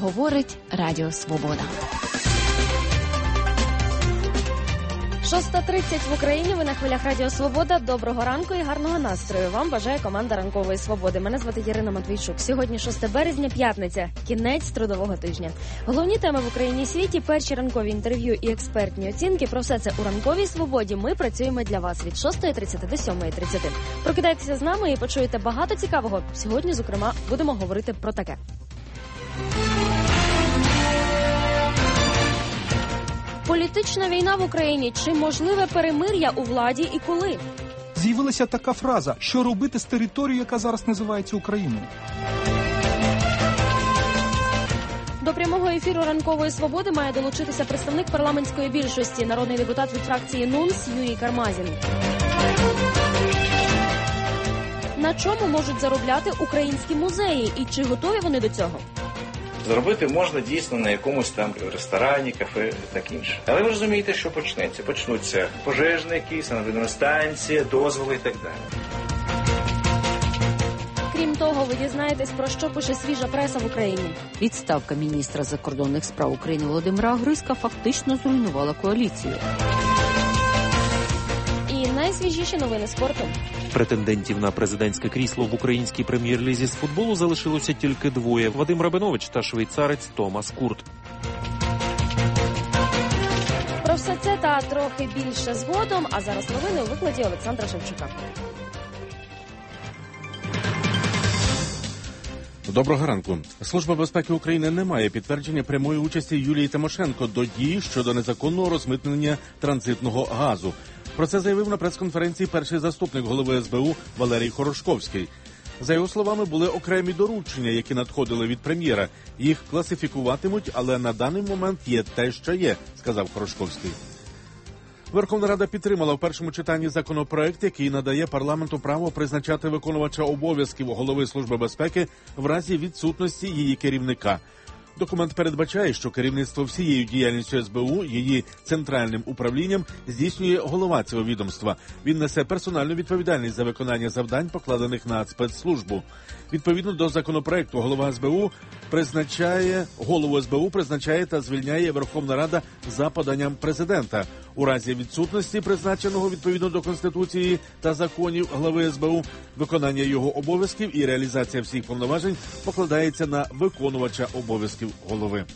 говорить Радіо Свобода. 6:30 в Україні, ви на хвилях Радіо Свобода. Доброго ранку і гарного настрою вам бажає команда Ранкової Свободи. Мене звати Ірина Матвійчук. Сьогодні 6 березня, п'ятниця, кінець трудового тижня. Головні теми в Україні і світі, перші ранкові інтерв'ю і експертні оцінки. Про все це у Ранковій Свободі ми працюємо для вас від 6:30 до 7:30. Прокидайтеся з нами і почуєте багато цікавого. Сьогодні, зокрема, будемо говорити про таке. Політична війна в Україні. Чи можливе перемир'я у владі і коли? З'явилася така фраза, що робити з територією, яка зараз називається Україною. До прямого ефіру Ранкової Свободи має долучитися представник парламентської більшості, народний депутат від фракції НУНС Юрій Кармазін. На чому можуть заробляти українські музеї і чи готові вони до цього? Заробити можна дійсно на якомусь там ресторані, кафе і так інше. Але ви розумієте, що почнеться? Почнуться пожежники, санітарна станція, дозволи і так далі. Крім того, ви дізнаєтесь, про що пише свіжа преса в Україні. Відставка міністра закордонних справ України Володимира Гриська фактично зруйнувала коаліцію. І найсвіжіші новини спорту. Претендентів на президентське крісло в українській прем'єр-лізі з футболу залишилося тільки двоє – Вадим Рабинович та швейцарець Томас Курт. Про все це та трохи більше згодом, а зараз новини у викладі Олександра Шевчука. Доброго ранку. Служба безпеки України не має підтвердження прямої участі Юлії Тимошенко до дій щодо незаконного розмитнення транзитного газу. Про це заявив на прес-конференції перший заступник голови СБУ Валерій Хорошковський. За його словами, були окремі доручення, які надходили від прем'єра. Їх класифікуватимуть, але на даний момент є те, що є, сказав Хорошковський. Верховна Рада підтримала в першому читанні законопроект, який надає парламенту право призначати виконувача обов'язків голови Служби безпеки в разі відсутності її керівника. Документ передбачає, що керівництво всією діяльністю СБУ, її центральним управлінням, здійснює голова цього відомства. Він несе персональну відповідальність за виконання завдань, покладених на спецслужбу. Відповідно до законопроекту, голову СБУ призначає та звільняє Верховна Рада за поданням президента. У разі відсутності призначеного відповідно до Конституції та законів глави СБУ, виконання його обов'язків і реалізація всіх повноважень покладається на виконувача обов'язків голови.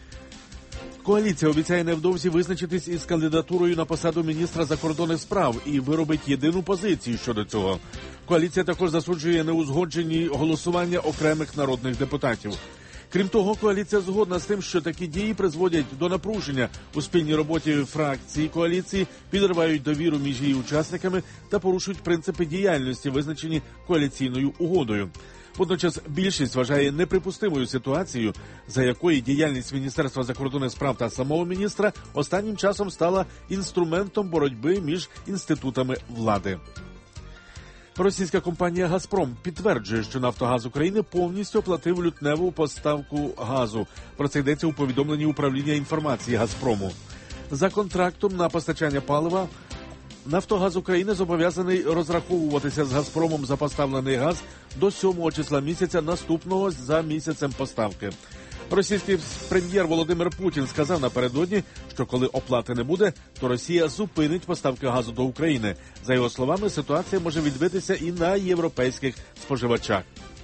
Коаліція обіцяє невдовзі визначитись із кандидатурою на посаду міністра закордонних справ і виробить єдину позицію щодо цього. Коаліція також засуджує неузгоджені голосування окремих народних депутатів. Крім того, коаліція згодна з тим, що такі дії призводять до напруження у спільній роботі фракції коаліції, підривають довіру між її учасниками та порушують принципи діяльності, визначені коаліційною угодою. Водночас більшість вважає неприпустимою ситуацію, за якої діяльність Міністерства закордонних справ та самого міністра останнім часом стала інструментом боротьби між інститутами влади. Російська компанія «Газпром» підтверджує, що «Нафтогаз України» повністю оплатив лютневу поставку газу. Про це йдеться у повідомленні управління інформації «Газпрому». За контрактом на постачання палива «Нафтогаз України» зобов'язаний розраховуватися з «Газпромом» за поставлений газ до 7 числа місяця наступного за місяцем поставки. Російський прем'єр Володимир Путін сказав напередодні, що коли оплати не буде, то Росія зупинить поставки газу до України. За його словами, ситуація може відбитися і на європейських споживачах.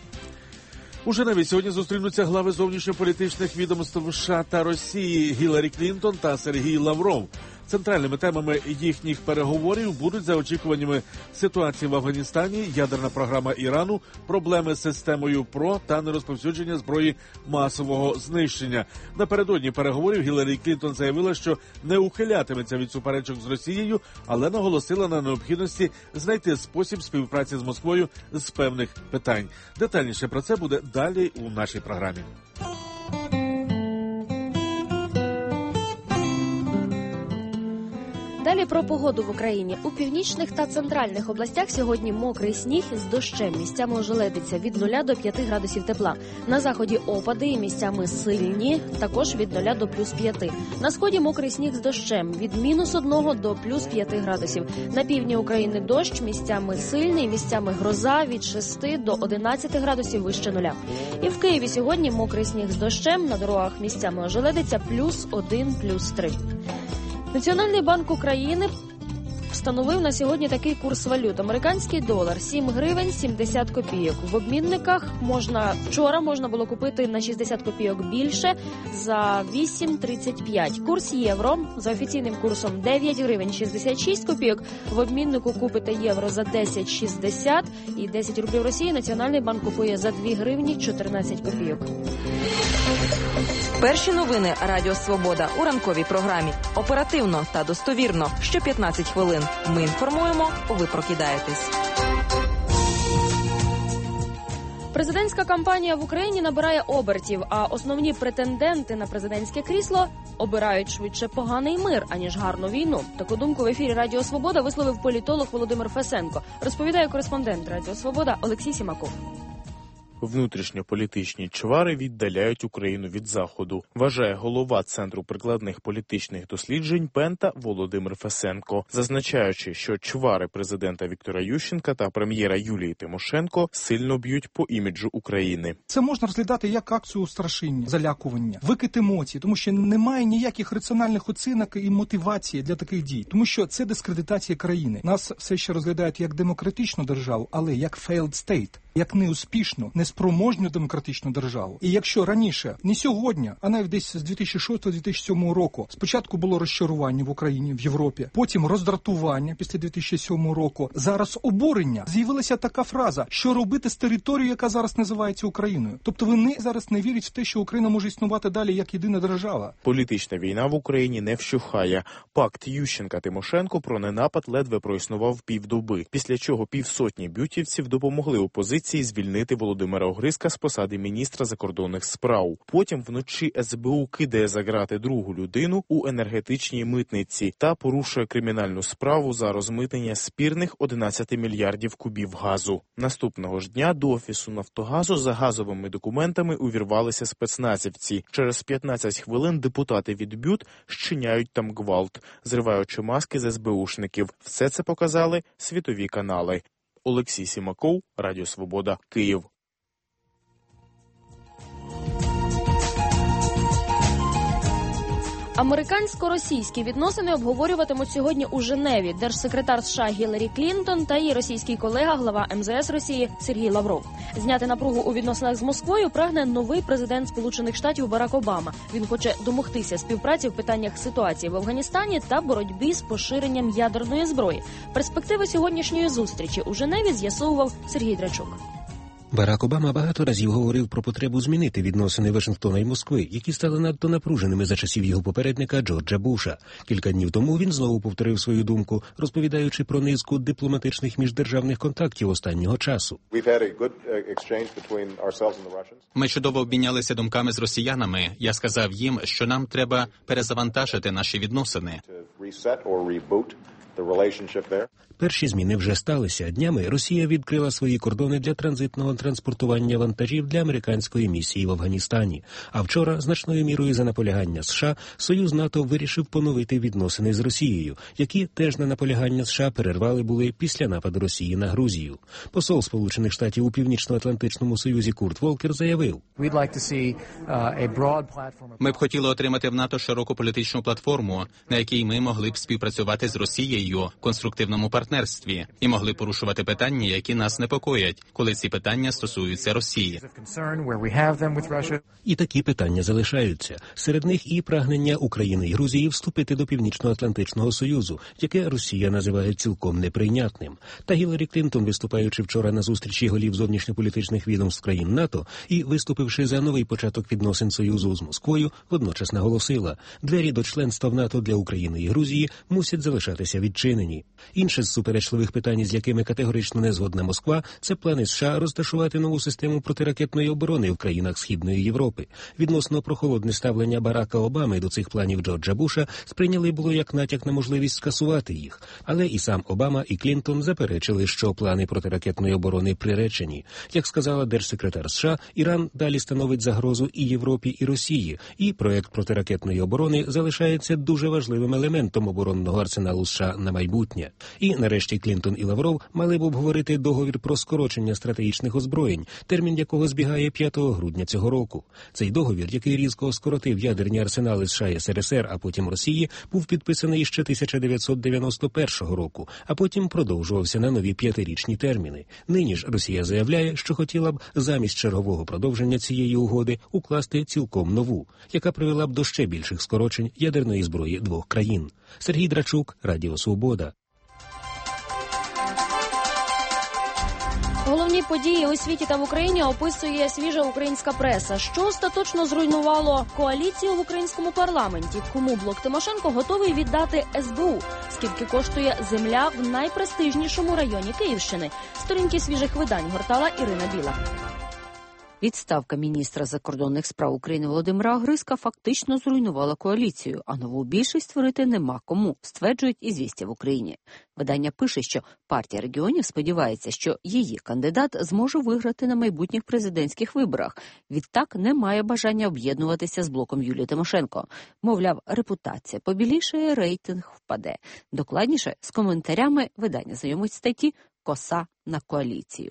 У Женеві сьогодні зустрінуться глави зовнішньополітичних відомств США та Росії Гіларі Клінтон та Сергій Лавров. Центральними темами їхніх переговорів будуть, за очікуваннями, ситуації в Афганістані, ядерна програма Ірану, проблеми з системою ПРО та нерозповсюдження зброї масового знищення. Напередодні переговорів Гіларі Клінтон заявила, що не ухилятиметься від суперечок з Росією, але наголосила на необхідності знайти спосіб співпраці з Москвою з певних питань. Детальніше про це буде далі у нашій програмі. Далі Далі про погоду в Україні. У північних та центральних областях сьогодні мокрий сніг з дощем. Місцями ожеледиться від 0 до 5 градусів тепла. На заході опади і місцями сильні, також від 0 до плюс 5. На сході мокрий сніг з дощем від мінус 1 до плюс 5 градусів. На півдні України дощ, місцями сильний, місцями гроза від 6 до 11 градусів вище нуля. І в Києві сьогодні мокрий сніг з дощем, на дорогах місцями ожеледиться плюс 1, плюс 3. Національний банк України встановив на сьогодні такий курс валют. Американський долар – 7 гривень 70 копійок. В обмінниках вчора можна було купити на 60 копійок більше за 8,35. Курс євро за офіційним курсом 9 гривень 66 копійок. В обміннику купите євро за 10,60 і 10 рублів Росії Національний банк купує за 2 гривні 14 копійок. Перші новини Радіо Свобода у ранковій програмі. Оперативно та достовірно. Що 15 хвилин. Ми інформуємо, ви прокидаєтесь. Президентська кампанія в Україні набирає обертів, а основні претенденти на президентське крісло обирають швидше поганий мир, аніж гарну війну. Таку думку в ефірі Радіо Свобода висловив політолог Володимир Фесенко. Розповідає кореспондент Радіо Свобода Олексій Сімаков. Внутрішньополітичні чвари віддаляють Україну від Заходу, вважає голова Центру прикладних політичних досліджень Пента Володимир Фесенко, зазначаючи, що чвари президента Віктора Ющенка та прем'єра Юлії Тимошенко сильно б'ють по іміджу України. Це можна розглядати як акцію страшення, залякування, викид емоцій, тому що немає ніяких раціональних оцінок і мотивації для таких дій, тому що це дискредитація країни. Нас все ще розглядають як демократичну державу, але як failed state, як неуспішну, неспроможну демократичну державу. І якщо раніше, не сьогодні, а навіть десь з 2006-2007 року, спочатку було розчарування в Україні, в Європі, потім роздратування після 2007 року, зараз обурення. З'явилася така фраза, що робити з територією, яка зараз називається Україною. Тобто вони зараз не вірять в те, що Україна може існувати далі як єдина держава. Політична війна в Україні не вщухає. Пакт Ющенка-Тимошенко про ненапад ледве проіснував півдоби, після чого півсотні бютівців допомогли опозиції звільнити Володимира Огризка з посади міністра закордонних справ. Потім вночі СБУ кидає за грати другу людину у енергетичній митниці та порушує кримінальну справу за розмитнення спірних 11 мільярдів кубів газу. Наступного ж дня до Офісу Нафтогазу за газовими документами увірвалися спецназівці. Через 15 хвилин депутати від БЮТ щиняють там гвалт, зриваючи маски з СБУшників. Все це показали світові канали. Олексій Сімаков, Радіо Свобода, Київ. Американсько-російські відносини обговорюватимуть сьогодні у Женеві держсекретар США Гіларі Клінтон та її російський колега, глава МЗС Росії Сергій Лавров. Зняти напругу у відносинах з Москвою прагне новий президент Сполучених Штатів Барак Обама. Він хоче домогтися співпраці в питаннях ситуації в Афганістані та боротьбі з поширенням ядерної зброї. Перспективи сьогоднішньої зустрічі у Женеві з'ясовував Сергій Драчук. Барак Обама багато разів говорив про потребу змінити відносини Вашингтона і Москви, які стали надто напруженими за часів його попередника Джорджа Буша. Кілька днів тому він знову повторив свою думку, розповідаючи про низку дипломатичних міждержавних контактів останнього часу. Ми чудово обмінялися думками з росіянами. Я сказав їм, що нам треба перезавантажити наші відносини. Перші зміни вже сталися. Днями Росія відкрила свої кордони для транзитного транспортування вантажів для американської місії в Афганістані. А вчора, значною мірою за наполягання США, Союз НАТО вирішив поновити відносини з Росією, які теж на наполягання США перервали були після нападу Росії на Грузію. Посол Сполучених Штатів у Північно-Атлантичному Союзі Курт Волкер заявив: Ми б хотіли отримати в НАТО широку політичну платформу, на якій ми могли б співпрацювати з Росією в конструктивному партнерстві і могли порушувати питання, які нас непокоять, коли ці питання стосуються Росії. І такі питання залишаються. Серед них і прагнення України і Грузії вступити до Північно-Атлантичного Союзу, яке Росія називає цілком неприйнятним. Та Гіларі Клінтон, виступаючи вчора на зустрічі голів зовнішньополітичних відомств країн НАТО і виступивши за новий початок відносин Союзу з Москвою, водночас наголосила: двері до членства в НАТО для України і Грузії мусять залишатися відкритими. відчинені. Інше з суперечливих питань, з якими категорично не згодна Москва, це плани США розташувати нову систему протиракетної оборони в країнах Східної Європи. Відносно прохолодне ставлення Барака Обами до цих планів Джорджа Буша сприйняли було як натяк на можливість скасувати їх. Але і сам Обама, і Клінтон заперечили, що плани протиракетної оборони приречені. Як сказала держсекретар США, Іран далі становить загрозу і Європі, і Росії, і проект протиракетної оборони залишається дуже важливим елементом оборонного арсеналу США на майбутнє. І, нарешті, Клінтон і Лавров мали б обговорити договір про скорочення стратегічних озброєнь, термін якого збігає 5 грудня цього року. Цей договір, який різко скоротив ядерні арсенали США і СРСР, а потім Росії, був підписаний ще 1991 року, а потім продовжувався на нові 5-річні терміни. Нині ж Росія заявляє, що хотіла б замість чергового продовження цієї угоди укласти цілком нову, яка привела б до ще більших скорочень ядерної зброї двох країн. Сергій Драчук, Радіо Свобода. Головні події у світі та в Україні описує свіжа українська преса. Що остаточно зруйнувало коаліцію в українському парламенті? Кому блок Тимошенко готовий віддати СБУ? Скільки коштує земля в найпрестижнішому районі Київщини? Сторінки свіжих видань гортала Ірина Біла. Відставка міністра закордонних справ України Володимира Огризка фактично зруйнувала коаліцію, а нову більшість створити нема кому, стверджують «Ізвістія» в Україні. Видання пише, що партія регіонів сподівається, що її кандидат зможе виграти на майбутніх президентських виборах. Відтак не має бажання об'єднуватися з блоком Юлії Тимошенко. Мовляв, репутація побілішає, рейтинг впаде. Докладніше з коментарями видання знайомить статті «Коса на коаліцію».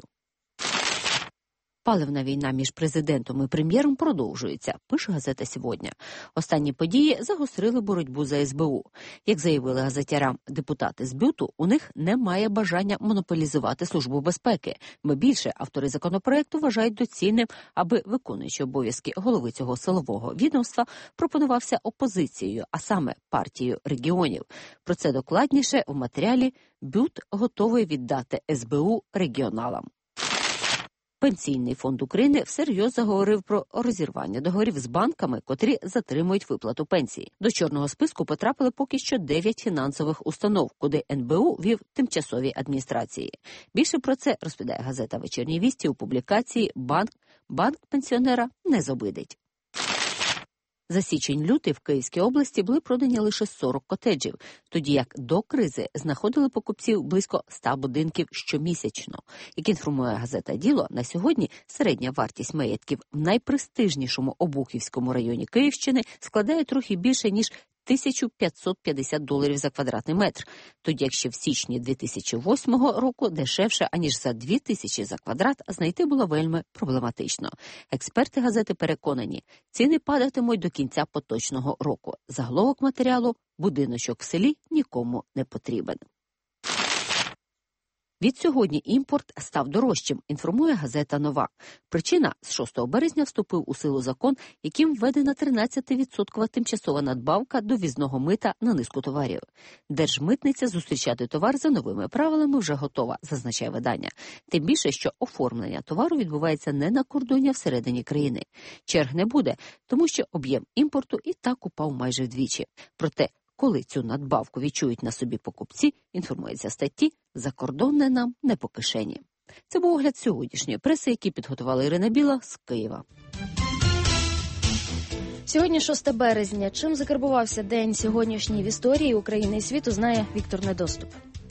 Паливна війна між президентом і прем'єром продовжується, пише газета «Сьогодні». Останні події загострили боротьбу за СБУ. Як заявили газетярам депутати з БЮТу, у них немає бажання монополізувати Службу безпеки. Ба більше, автори законопроекту вважають доцільним, аби виконуючий обов'язки голови цього силового відомства пропонувався опозицією, а саме партією регіонів. Про це докладніше у матеріалі «БЮТ готовий віддати СБУ регіоналам». Пенсійний фонд України всерйоз заговорив про розірвання договорів з банками, котрі затримують виплату пенсії. До чорного списку потрапили поки що 9 фінансових установ, куди НБУ вів тимчасові адміністрації. Більше про це розповідає газета «Вечірні вісті» у публікації «Банк пенсіонера не зобидить». За січень-лютий в Київській області були продані лише 40 котеджів, тоді як до кризи знаходили покупців близько 100 будинків щомісячно. Як інформує газета «Діло», на сьогодні середня вартість маєтків в найпрестижнішому Обухівському районі Київщини складає трохи більше, ніж $1550 за квадратний метр, тоді як ще в січні 2008 року дешевше, аніж за 2000 за квадрат, знайти було вельми проблематично. Експерти газети переконані, ціни падатимуть до кінця поточного року. Заголовок матеріалу «Будиночок в селі нікому не потрібен». Відсьогодні імпорт став дорожчим, інформує газета «Нова». Причина – з 6 березня вступив у силу закон, яким введена 13% тимчасова надбавка до ввізного мита на низку товарів. Держмитниця зустрічати товар за новими правилами вже готова, зазначає видання. Тим більше, що оформлення товару відбувається не на кордоні, а всередині країни. Черг не буде, тому що об'єм імпорту і так упав майже вдвічі. Проте, коли цю надбавку відчують на собі покупці, інформується статті, закордонне нам не по кишені. Це був огляд сьогоднішньої преси, який підготувала Ірина Біла з Києва. Сьогодні 6 березня. Чим закарбувався день сьогоднішній в історії України і світу, знає Віктор Недоступ.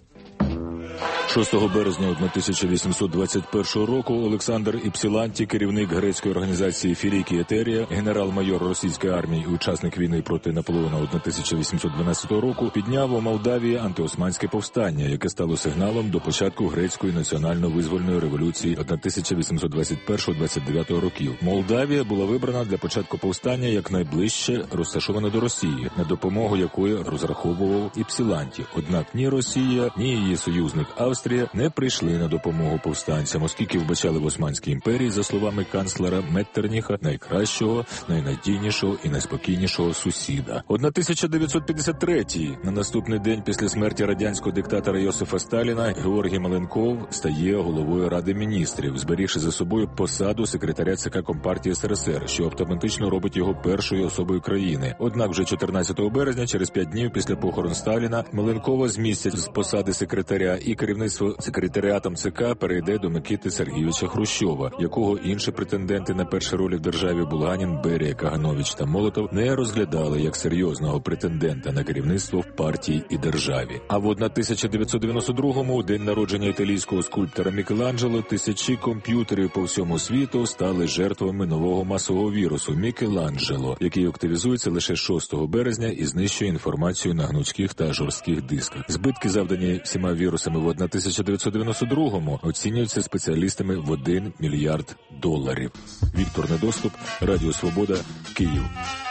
6 березня 1821 року Олександр Іпсіланті, керівник грецької організації Філіки Етерія, генерал-майор російської армії і учасник війни проти Наполеона 1812 року, підняв у Молдавії антиосманське повстання, яке стало сигналом до початку грецької національно-визвольної революції 1821-29 років. Молдавія була вибрана для початку повстання як найближче розташована до Росії, на допомогу якої розраховував Іпсіланті. Однак ні Росія, ні її союзник Австрія Австрія не прийшли на допомогу повстанцям, оскільки вбачали в Османській імперії, за словами канцлера Меттерніха, найкращого, найнадійнішого і найспокійнішого сусіда. 1953-й, на наступний день після смерті радянського диктатора Йосифа Сталіна, Георгій Маленков стає головою Ради міністрів, зберігши за собою посаду секретаря ЦК Компартії СРСР, що автоматично робить його першою особою країни. Однак вже 14 березня, через 5 днів після похорон Сталіна, Маленкова змістять з посади секретаря, і керівництво секретаріатом ЦК перейде до Микити Сергійовича Хрущова, якого інші претенденти на перші ролі в державі Булганін, Берія, Каганович та Молотов не розглядали як серйозного претендента на керівництво в партії і державі. А в 1992-му, у день народження італійського скульптора Мікеланджело, тисячі комп'ютерів по всьому світу стали жертвами нового масового вірусу Мікеланджело, який активізується лише 6 березня і знищує інформацію на гнучких та жорстких дисках. Збитки, завдані всіма вірусами в 1992-му, оцінюються спеціалістами в $1 мільярд. Віктор Недоступ, Радіо Свобода, Київ.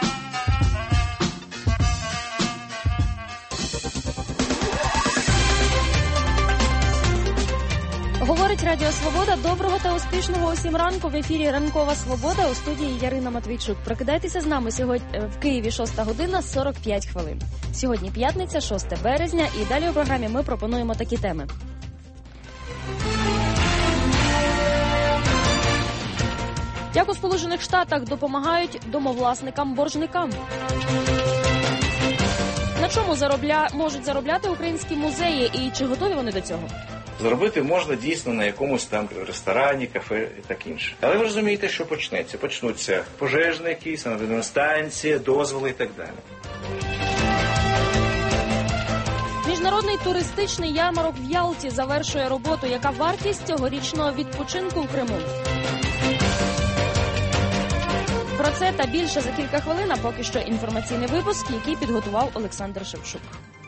Говорить Радіо Свобода. Доброго та успішного усім ранку. В ефірі Ранкова Свобода, у студії Ярина Матвійчук. Прокидайтеся з нами сьогодні в Києві 6 година 45 хвилин. Сьогодні п'ятниця, 6 березня, і далі у програмі ми пропонуємо такі теми. Як у Сполучених Штатах допомагають домовласникам-боржникам? На чому можуть заробляти українські музеї і чи готові вони до цього? Заробити можна дійсно на якомусь там ресторані, кафе і так інше. Але ви розумієте, що почнеться? Почнуться пожежники, санітарна станція, дозволи і так далі. Міжнародний туристичний ярмарок в Ялті завершує роботу. Яка вартість цьогорічного відпочинку в Криму? Про це та більше за кілька хвилин, а поки що інформаційний випуск, який підготував Олександр Шевчук.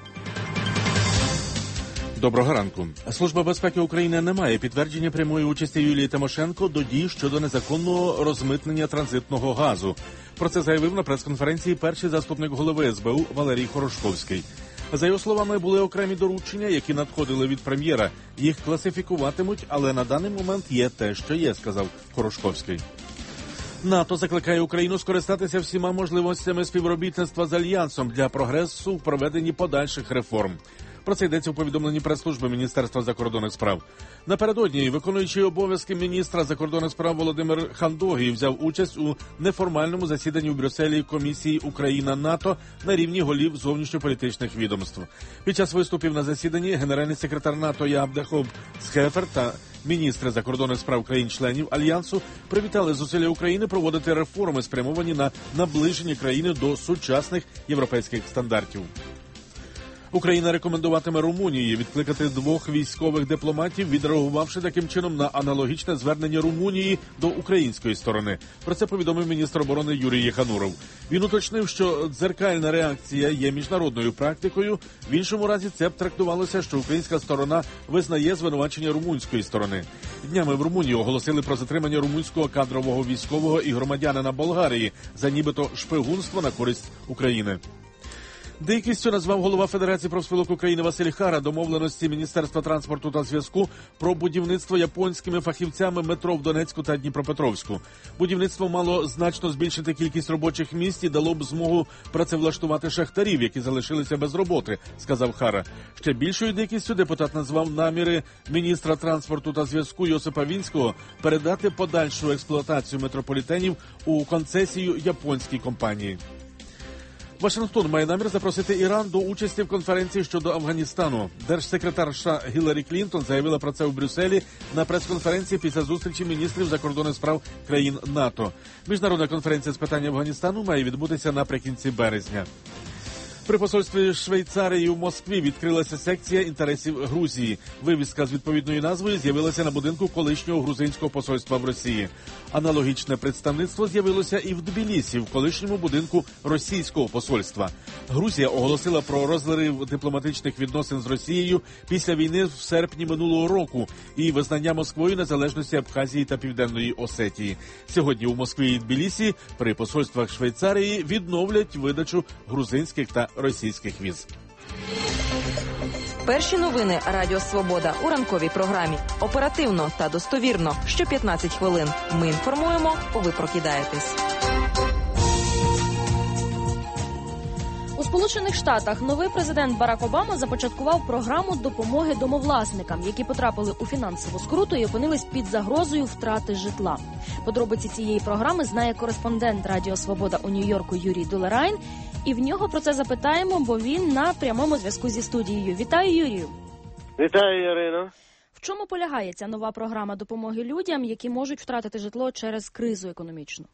Доброго ранку. Служба безпеки України не має підтвердження прямої участі Юлії Тимошенко до дій щодо незаконного розмитнення транзитного газу. Про це заявив на прес-конференції перший заступник голови СБУ Валерій Хорошковський. За його словами, були окремі доручення, які надходили від прем'єра. Їх класифікуватимуть, але на даний момент є те, що є, сказав Хорошковський. НАТО закликає Україну скористатися всіма можливостями співробітництва з Альянсом для прогресу в проведенні подальших реформ. Про це йдеться у повідомленні прес-служби Міністерства закордонних справ. Напередодні виконуючий обов'язки міністра закордонних справ Володимир Хандогій взяв участь у неформальному засіданні в Брюсселі комісії Україна-НАТО на рівні голів зовнішньополітичних відомств. Під час виступів на засіданні генеральний секретар НАТО Ябдехоб Схефер та міністри закордонних справ країн-членів Альянсу привітали зусилля України проводити реформи, спрямовані на наближення країни до сучасних європейських стандартів. Україна рекомендуватиме Румунії відкликати 2 військових дипломатів, відреагувавши таким чином на аналогічне звернення Румунії до української сторони. Про це повідомив міністр оборони Юрій Єхануров. Він уточнив, що дзеркальна реакція є міжнародною практикою. В іншому разі це б трактувалося, що українська сторона визнає звинувачення румунської сторони. Днями в Румунії оголосили про затримання румунського кадрового військового і громадянина Болгарії за нібито шпигунство на користь України. Дикістю назвав голова Федерації профспілок України Василь Хара домовленості Міністерства транспорту та зв'язку про будівництво японськими фахівцями метро в Донецьку та Дніпропетровську. Будівництво мало значно збільшити кількість робочих місць і дало б змогу працевлаштувати шахтарів, які залишилися без роботи, сказав Хара. Ще більшою дикістю депутат назвав наміри міністра транспорту та зв'язку Йосипа Вінського передати подальшу експлуатацію метрополітенів у концесію японській компанії. Вашингтон має намір запросити Іран до участі в конференції щодо Афганістану. Держсекретар США Гіларі Клінтон заявила про це у Брюсселі на прес-конференції після зустрічі міністрів закордонних справ країн НАТО. Міжнародна конференція з питань Афганістану має відбутися наприкінці березня. При посольстві Швейцарії у Москві відкрилася секція інтересів Грузії. Вивіска з відповідною назвою з'явилася на будинку колишнього грузинського посольства в Росії. Аналогічне представництво з'явилося і в Тбілісі, в колишньому будинку російського посольства. Грузія оголосила про розрив дипломатичних відносин з Росією після війни в серпні минулого року і визнання Москвою незалежності Абхазії та Південної Осетії. Сьогодні у Москві і Тбілісі при посольствах Швейцарії відновлять видачу грузинських та російських віз. Перші новини Радіо Свобода у ранковій програмі. Оперативно та достовірно. Що 15 хвилин. Ми інформуємо, ви прокидаєтесь. У Сполучених Штатах новий президент Барак Обама започаткував програму допомоги домовласникам, які потрапили у фінансову скруту і опинились під загрозою втрати житла. Подробиці цієї програми знає кореспондент Радіо Свобода у Нью-Йорку Юрій Долерайн. І в нього про це запитаємо, бо він на прямому зв'язку зі студією. Вітаю, Юрію. Вітаю, Ірино. В чому полягає ця нова програма допомоги людям, які можуть втратити житло через кризу економічну?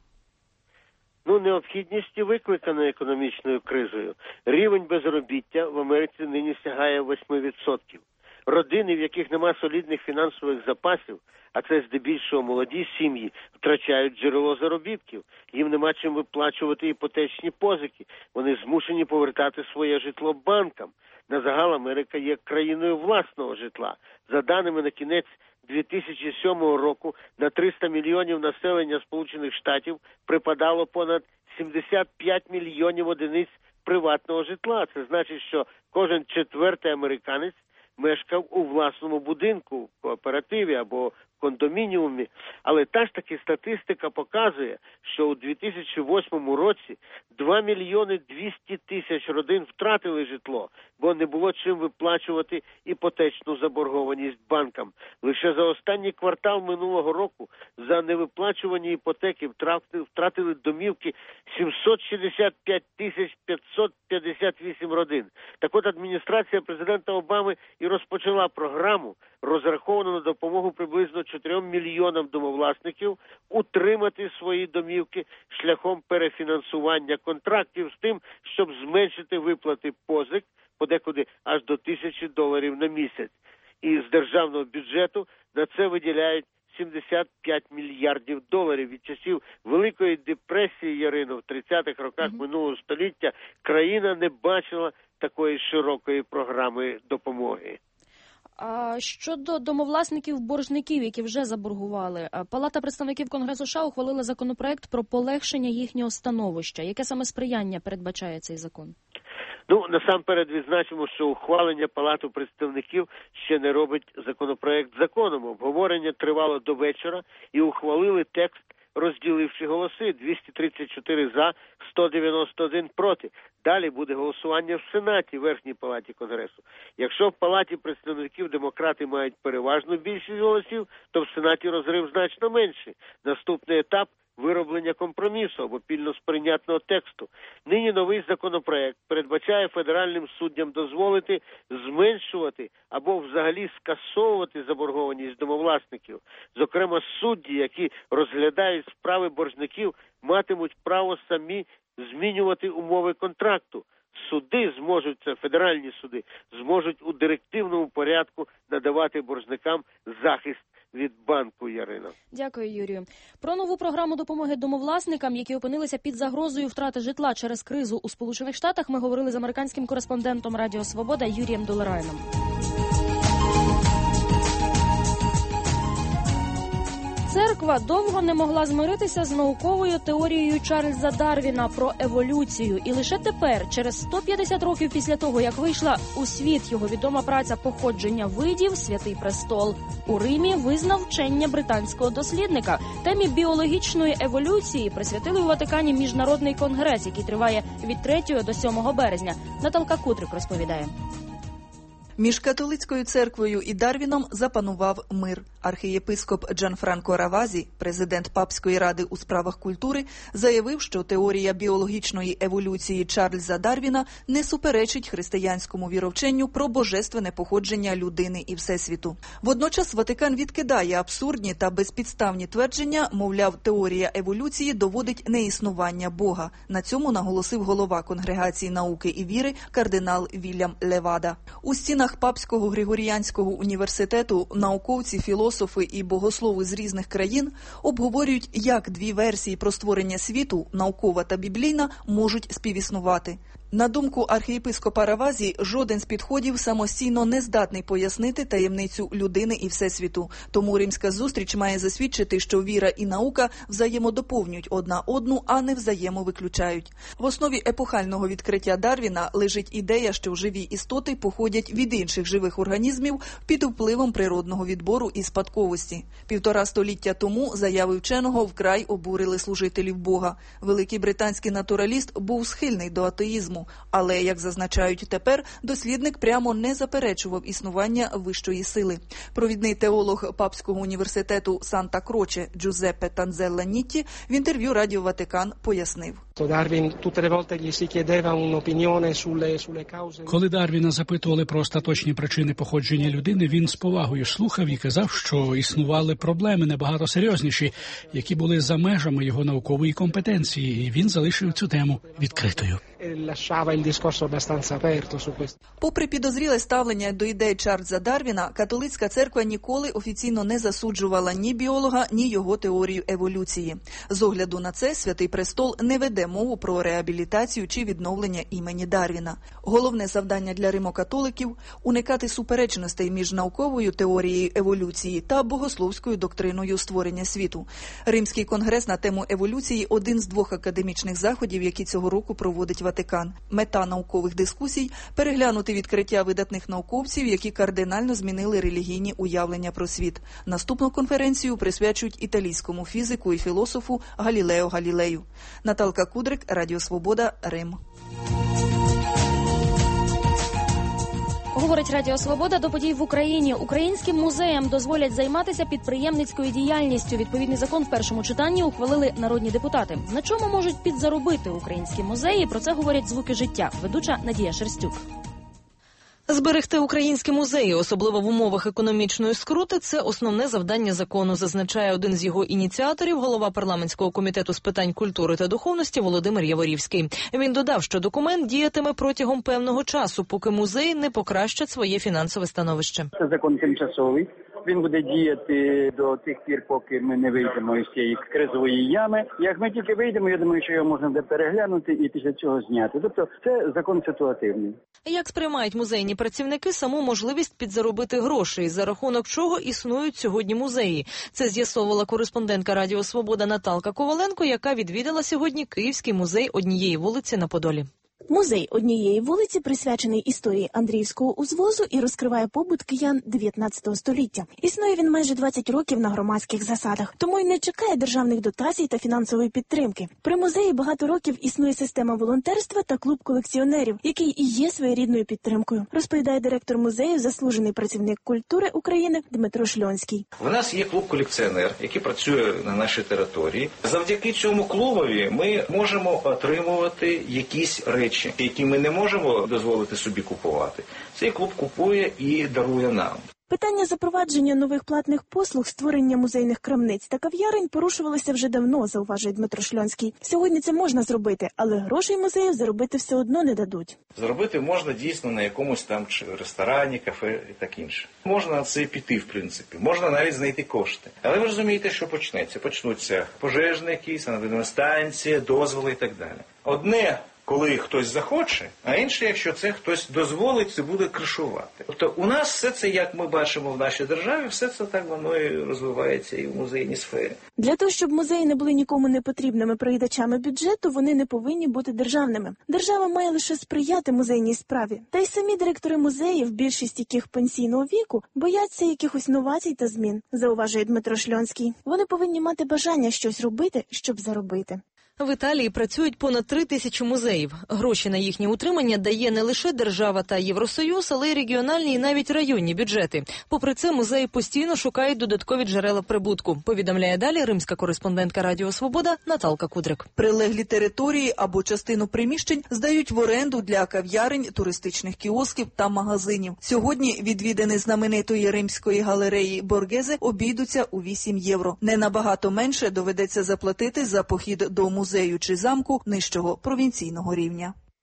Необхідність викликана економічною кризою. Рівень безробіття в Америці нині сягає 8%. Родини, в яких нема солідних фінансових запасів, а це здебільшого молоді сім'ї, втрачають джерело заробітків. Їм нема чим виплачувати іпотечні позики. Вони змушені повертати своє житло банкам. На загал Америка є країною власного житла. За даними на кінець 2007 року на 300 мільйонів населення Сполучених Штатів припадало понад 75 мільйонів одиниць приватного житла. Це значить, що кожен четвертий американець мешкав у власному будинку, в кооперативі або кондомініумі. Але та ж таки статистика показує, що у 2008 році 2 мільйони 200 тисяч родин втратили житло, бо не було чим виплачувати іпотечну заборгованість банкам. Лише за останній квартал минулого року за невиплачувані іпотеки втратили домівки 765 тисяч 558 родин. Так от адміністрація президента Обами і розпочала програму, розраховану на допомогу приблизно 4 мільйонам домовласників утримати свої домівки шляхом перефінансування контрактів з тим, щоб зменшити виплати позик подекуди аж до $1000 на місяць. І з державного бюджету на це виділяють 75 мільярдів доларів. Від часів Великої депресії, Ярино, в 30-х роках минулого століття країна не бачила такої широкої програми допомоги. А щодо домовласників-боржників, які вже заборгували, Палата представників Конгресу США ухвалила законопроект про полегшення їхнього становища. Яке саме сприяння передбачає цей закон? Насамперед відзначимо, що ухвалення Палати представників ще не робить законопроект законом. Обговорення тривало до вечора і ухвалили текст, розділивши голоси: 234 за, 191 проти. Далі буде голосування в Сенаті, Верхній Палаті Конгресу. Якщо в Палаті представників демократи мають переважну більшість голосів, то в Сенаті розрив значно менший. Наступний етап – вироблення компромісу або спільносприйнятного тексту. Нині новий законопроект передбачає федеральним суддям дозволити зменшувати або взагалі скасовувати заборгованість домовласників. Зокрема, судді, які розглядають справи боржників, матимуть право самі змінювати умови контракту. Суди зможуть, це федеральні суди, зможуть у директивному порядку надавати боржникам захист від банку, Ярино. Дякую, Юрію. Про нову програму допомоги домовласникам, які опинилися під загрозою втрати житла через кризу у Сполучених Штатах, ми говорили з американським кореспондентом Радіо Свобода Юрієм Долерайном. Церква довго не могла змиритися з науковою теорією Чарльза Дарвіна про еволюцію. І лише тепер, через 150 років після того, як вийшла у світ його відома праця «Походження видів. Святий престол», у Римі визнав вчення британського дослідника. Темі біологічної еволюції присвятили у Ватикані міжнародний конгрес, який триває від 3 до 7 березня. Наталка Кутрик розповідає. Між католицькою церквою і Дарвіном запанував мир. Архієпископ Джанфранко Равазі, президент Папської ради у справах культури, заявив, що теорія біологічної еволюції Чарльза Дарвіна не суперечить християнському віровченню про божественне походження людини і Всесвіту. Водночас Ватикан відкидає абсурдні та безпідставні твердження, мовляв, теорія еволюції доводить неіснування Бога. На цьому наголосив голова Конгрегації науки і віри кардинал Вільям Левада. У стінах Папського Григоріанського університету науковці, філософи і богослови з різних країн обговорюють, як дві версії про створення світу, наукова та біблійна, можуть співіснувати. На думку архієпископа Равазі, жоден з підходів самостійно не здатний пояснити таємницю людини і всесвіту. Тому римська зустріч має засвідчити, що віра і наука взаємодоповнюють одна одну, а не взаємовиключають. В основі епохального відкриття Дарвіна лежить ідея, що живі істоти походять від інших живих організмів під впливом природного відбору і спадковості. 1,5 століття тому заяви вченого вкрай обурили служителів Бога. Великий британський натураліст був схильний до атеїзму. Але, як зазначають тепер, дослідник прямо не заперечував існування вищої сили. Провідний теолог Папського університету Санта-Кроче Джузеппе Танзелла Нітті в інтерв'ю Радіо Ватикан пояснив. Коли Дарвіна запитували про остаточні причини походження людини, він з повагою слухав і казав, що існували проблеми набагато серйозніші, які були за межами його наукової компетенції, і він залишив цю тему відкритою. Попри підозріле ставлення до ідей Чарльза Дарвіна, католицька церква ніколи офіційно не засуджувала ні біолога, ні його теорію еволюції. З огляду на це Святий Престол не веде мову про реабілітацію чи відновлення імені Дарвіна. Головне завдання для римокатоликів – уникати суперечностей між науковою теорією еволюції та богословською доктриною створення світу. Римський конгрес на тему еволюції – один з 2 академічних заходів, які цього року проводить Ватикан. Мета наукових дискусій – переглянути відкриття видатних науковців, які кардинально змінили релігійні уявлення про світ. Наступну конференцію присвячують італійському фізику і філософу Галілео Галілею. Наталка Кудрик, Радіо Свобода, Рим. Говорить Радіо Свобода. До подій в Україні. Українським музеям дозволять займатися підприємницькою діяльністю. Відповідний закон в першому читанні ухвалили народні депутати. На чому можуть підзаробити українські музеї? Про це говорять «Звуки життя». Ведуча Надія Шерстюк. Зберегти українські музеї, особливо в умовах економічної скрути, це основне завдання закону, зазначає один з його ініціаторів, голова парламентського комітету з питань культури та духовності Володимир Яворівський. Він додав, що документ діятиме протягом певного часу, поки музеї не покращать своє фінансове становище. Це закон тимчасовий. Він буде діяти до тих пір, поки ми не вийдемо із цієї кризової ями. Як ми тільки вийдемо, я думаю, що його можна буде переглянути і після цього зняти. Тобто це закон ситуативний. Як сприймають музейні працівники саму можливість підзаробити гроші, за рахунок чого існують сьогодні музеї? Це з'ясовувала кореспондентка Радіо Свобода Наталка Коваленко, яка відвідала сьогодні Київський музей однієї вулиці на Подолі. Музей однієї вулиці присвячений історії Андріївського узвозу і розкриває побут киян 19 століття. Існує він майже 20 років на громадських засадах, тому й не чекає державних дотацій та фінансової підтримки. При музеї багато років існує система волонтерства та клуб колекціонерів, який і є своєрідною підтримкою, розповідає директор музею, заслужений працівник культури України Дмитро Шльонський. У нас є клуб колекціонер, який працює на нашій території. Завдяки цьому клубові ми можемо отримувати якісь речі, які ми не можемо дозволити собі купувати. Цей клуб купує і дарує нам. Питання запровадження нових платних послуг, створення музейних крамниць та кав'ярень порушувалося вже давно, зауважує Дмитро Шльонський. Сьогодні це можна зробити, але грошей музеїв заробити все одно не дадуть. Заробити можна дійсно на якомусь там ресторані, кафе і так інше. Можна на це піти, в принципі. Можна навіть знайти кошти. Але ви розумієте, що почнеться. Почнуться пожежники, санітарна станція, дозволи і так далі. Одне – коли хтось захоче, а інше, якщо це хтось дозволить, це буде кришувати. Тобто у нас все це, як ми бачимо в нашій державі, все це так воно і розвивається і в музейній сфері. Для того, щоб музеї не були нікому не потрібними проїдачами бюджету, вони не повинні бути державними. Держава має лише сприяти музейній справі. Та й самі директори музеїв, більшість яких пенсійного віку, бояться якихось новацій та змін, зауважує Дмитро Шльонський. Вони повинні мати бажання щось робити, щоб заробити. В Італії працюють понад 3000 музеїв. Гроші на їхнє утримання дає не лише держава та Євросоюз, але й регіональні і навіть районні бюджети. Попри це, музеї постійно шукають додаткові джерела прибутку, повідомляє далі римська кореспондентка Радіо Свобода Наталка Кудрик. Прилеглі території або частину приміщень здають в оренду для кав'ярень, туристичних кіосків та магазинів. Сьогодні відвідини знаменитої римської галереї Боргезе обійдуться у 8 євро. Не набагато менше доведеться заплатити за похід до музею чи замку нижчого провінційного рівня.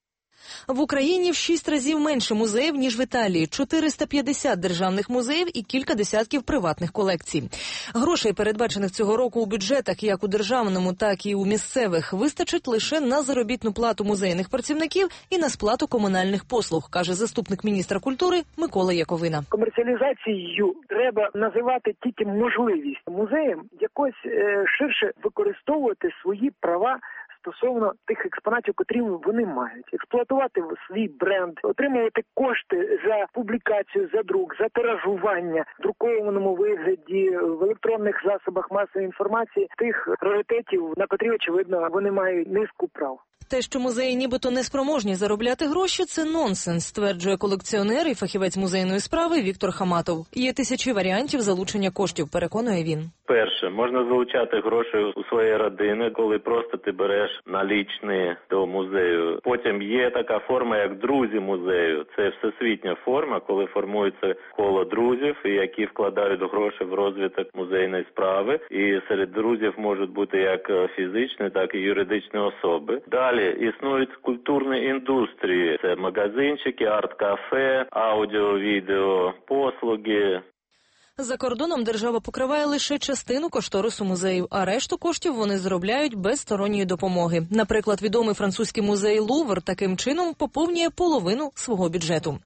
В Україні в 6 разів менше музеїв, ніж в Італії. 450 державних музеїв і кілька десятків приватних колекцій. Грошей, передбачених цього року у бюджетах, як у державному, так і у місцевих, вистачить лише на заробітну плату музейних працівників і на сплату комунальних послуг, каже заступник міністра культури Микола Яковина. Комерціалізацією треба називати тільки можливість музеям якось ширше використовувати свої права стосовно тих експонатів, котрі вони мають. Експлуатувати свій бренд, отримувати кошти за публікацію, за друк, за тиражування в друкованому вигляді, в електронних засобах масової інформації тих раритетів, на котрі, очевидно, вони мають низку прав. Те, що музеї нібито неспроможні заробляти гроші, це нонсенс, стверджує колекціонер і фахівець музейної справи Віктор Хаматов. Є тисячі варіантів залучення коштів, переконує він. Перше, можна залучати гроші у своєї родини, коли просто ти береш налічні до музею. Потім є така форма, як друзі музею. Це всесвітня форма, коли формується коло друзів, які вкладають гроші в розвиток музейної справи. І серед друзів можуть бути як фізичні, так і юридичні особи. Далі існують культурні індустрії. Це магазинчики, арт-кафе, аудіо-відео, послуги. За кордоном держава покриває лише частину кошторису музеїв, а решту коштів вони заробляють без сторонньої допомоги. Наприклад, відомий французький музей Лувр таким чином поповнює половину свого бюджету.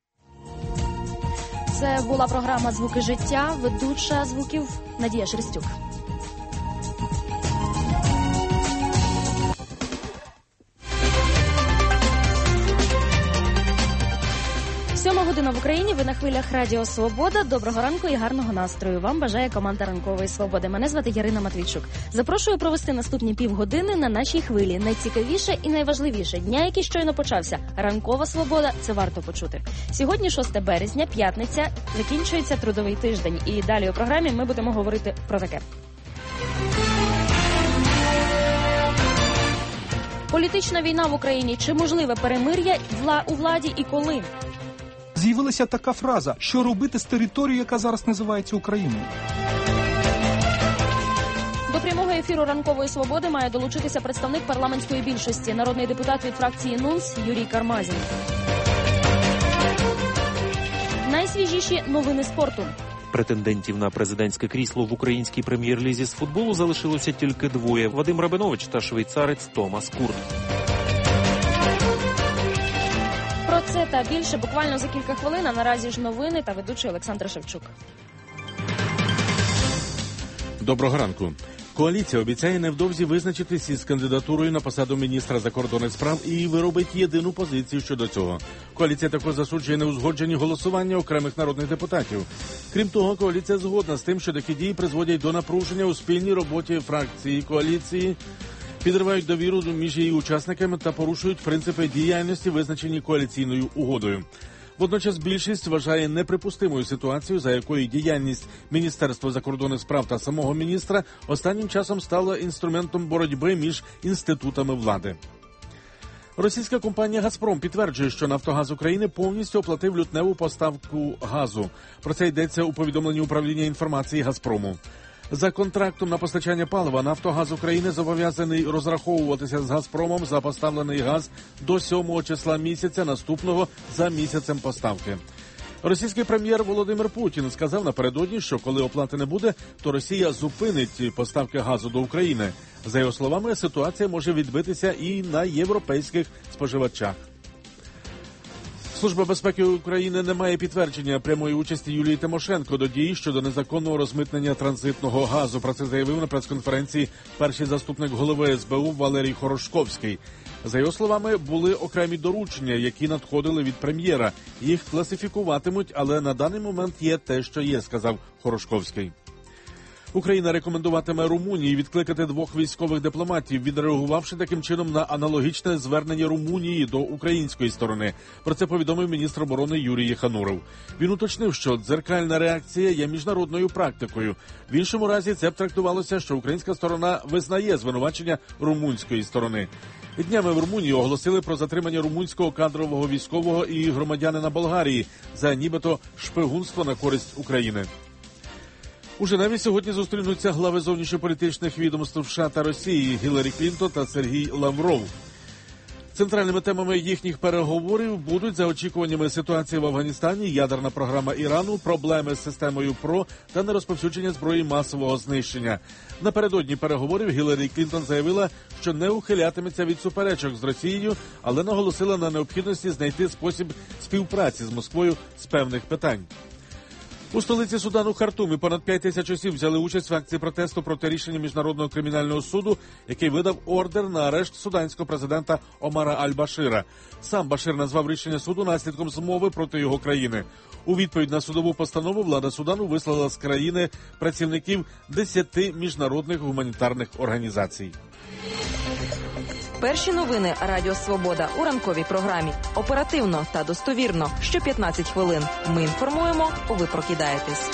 Це була програма «Звуки життя», ведуча звуків Надія Шерстюк. 7 година в Україні, ви на хвилях Радіо Свобода. Доброго ранку і гарного настрою. Вам бажає команда Ранкової Свободи. Мене звати Ярина Матвійчук. Запрошую провести наступні півгодини на нашій хвилі. Найцікавіше і найважливіше дня, який щойно почався. Ранкова Свобода – це варто почути. Сьогодні 6 березня, п'ятниця, закінчується трудовий тиждень. І далі у програмі ми будемо говорити про таке. Політична війна в Україні. Чи можливе перемир'я у владі і коли? З'явилася така фраза, що робити з територією, яка зараз називається Україною. До прямого ефіру Ранкової Свободи має долучитися представник парламентської більшості, народний депутат від фракції НУНС Юрій Кармазін. Найсвіжіші новини спорту. Претендентів на президентське крісло в українській прем'єр-лізі з футболу залишилося тільки двоє – Вадим Рабинович та швейцарець Томас Курт. Про це та більше буквально за кілька хвилин, а наразі ж новини та ведучий Олександр Шевчук. Доброго ранку. Коаліція обіцяє невдовзі визначитись із кандидатурою на посаду міністра закордонних справ і виробить єдину позицію щодо цього. Коаліція також засуджує неузгоджені голосування окремих народних депутатів. Крім того, коаліція згодна з тим, що такі дії призводять до напруження у спільній роботі фракції коаліції, підривають довіру між її учасниками та порушують принципи діяльності, визначені коаліційною угодою. Водночас більшість вважає неприпустимою ситуацію, за якою діяльність Міністерства закордонних справ та самого міністра останнім часом стала інструментом боротьби між інститутами влади. Російська компанія «Газпром» підтверджує, що «Нафтогаз України» повністю оплатив лютневу поставку газу. Про це йдеться у повідомленні управління інформації «Газпрому». За контрактом на постачання палива «Нафтогаз України» зобов'язаний розраховуватися з «Газпромом» за поставлений газ до 7 числа місяця наступного за місяцем поставки. Російський прем'єр Володимир Путін сказав напередодні, що коли оплати не буде, то Росія зупинить поставки газу до України. За його словами, ситуація може відбитися і на європейських споживачах. Служба безпеки України не має підтвердження прямої участі Юлії Тимошенко до дій щодо незаконного розмитнення транзитного газу. Про це заявив на прес-конференції перший заступник голови СБУ Валерій Хорошковський. За його словами, були окремі доручення, які надходили від прем'єра. Їх класифікуватимуть, але на даний момент є те, що є, сказав Хорошковський. Україна рекомендуватиме Румунії відкликати 2 військових дипломатів, відреагувавши таким чином на аналогічне звернення Румунії до української сторони. Про це повідомив міністр оборони Юрій Єхануров. Він уточнив, що дзеркальна реакція є міжнародною практикою. В іншому разі це б трактувалося, що українська сторона визнає звинувачення румунської сторони. Днями в Румунії оголосили про затримання румунського кадрового військового і громадянина Болгарії за нібито шпигунство на користь України. У Женеві сьогодні зустрінуться глави зовнішньополітичних відомств США та Росії Гіларі Клінтон та Сергій Лавров. Центральними темами їхніх переговорів будуть, за очікуваннями, ситуація в Афганістані, ядерна програма Ірану, проблеми з системою ПРО та нерозповсюдження зброї масового знищення. Напередодні переговорів Гіларі Клінтон заявила, що не ухилятиметься від суперечок з Росією, але наголосила на необхідності знайти спосіб співпраці з Москвою з певних питань. У столиці Судану Хартумі понад 5 тисяч осіб взяли участь в акції протесту проти рішення Міжнародного кримінального суду, який видав ордер на арешт суданського президента Омара Аль-Башира. Сам Башир назвав рішення суду наслідком змови проти його країни. У відповідь на судову постанову влада Судану вислала з країни працівників 10 міжнародних гуманітарних організацій. Перші новини Радіо Свобода у ранковій програмі. Оперативно та достовірно. Що 15 хвилин. Ми інформуємо, ви прокидаєтесь.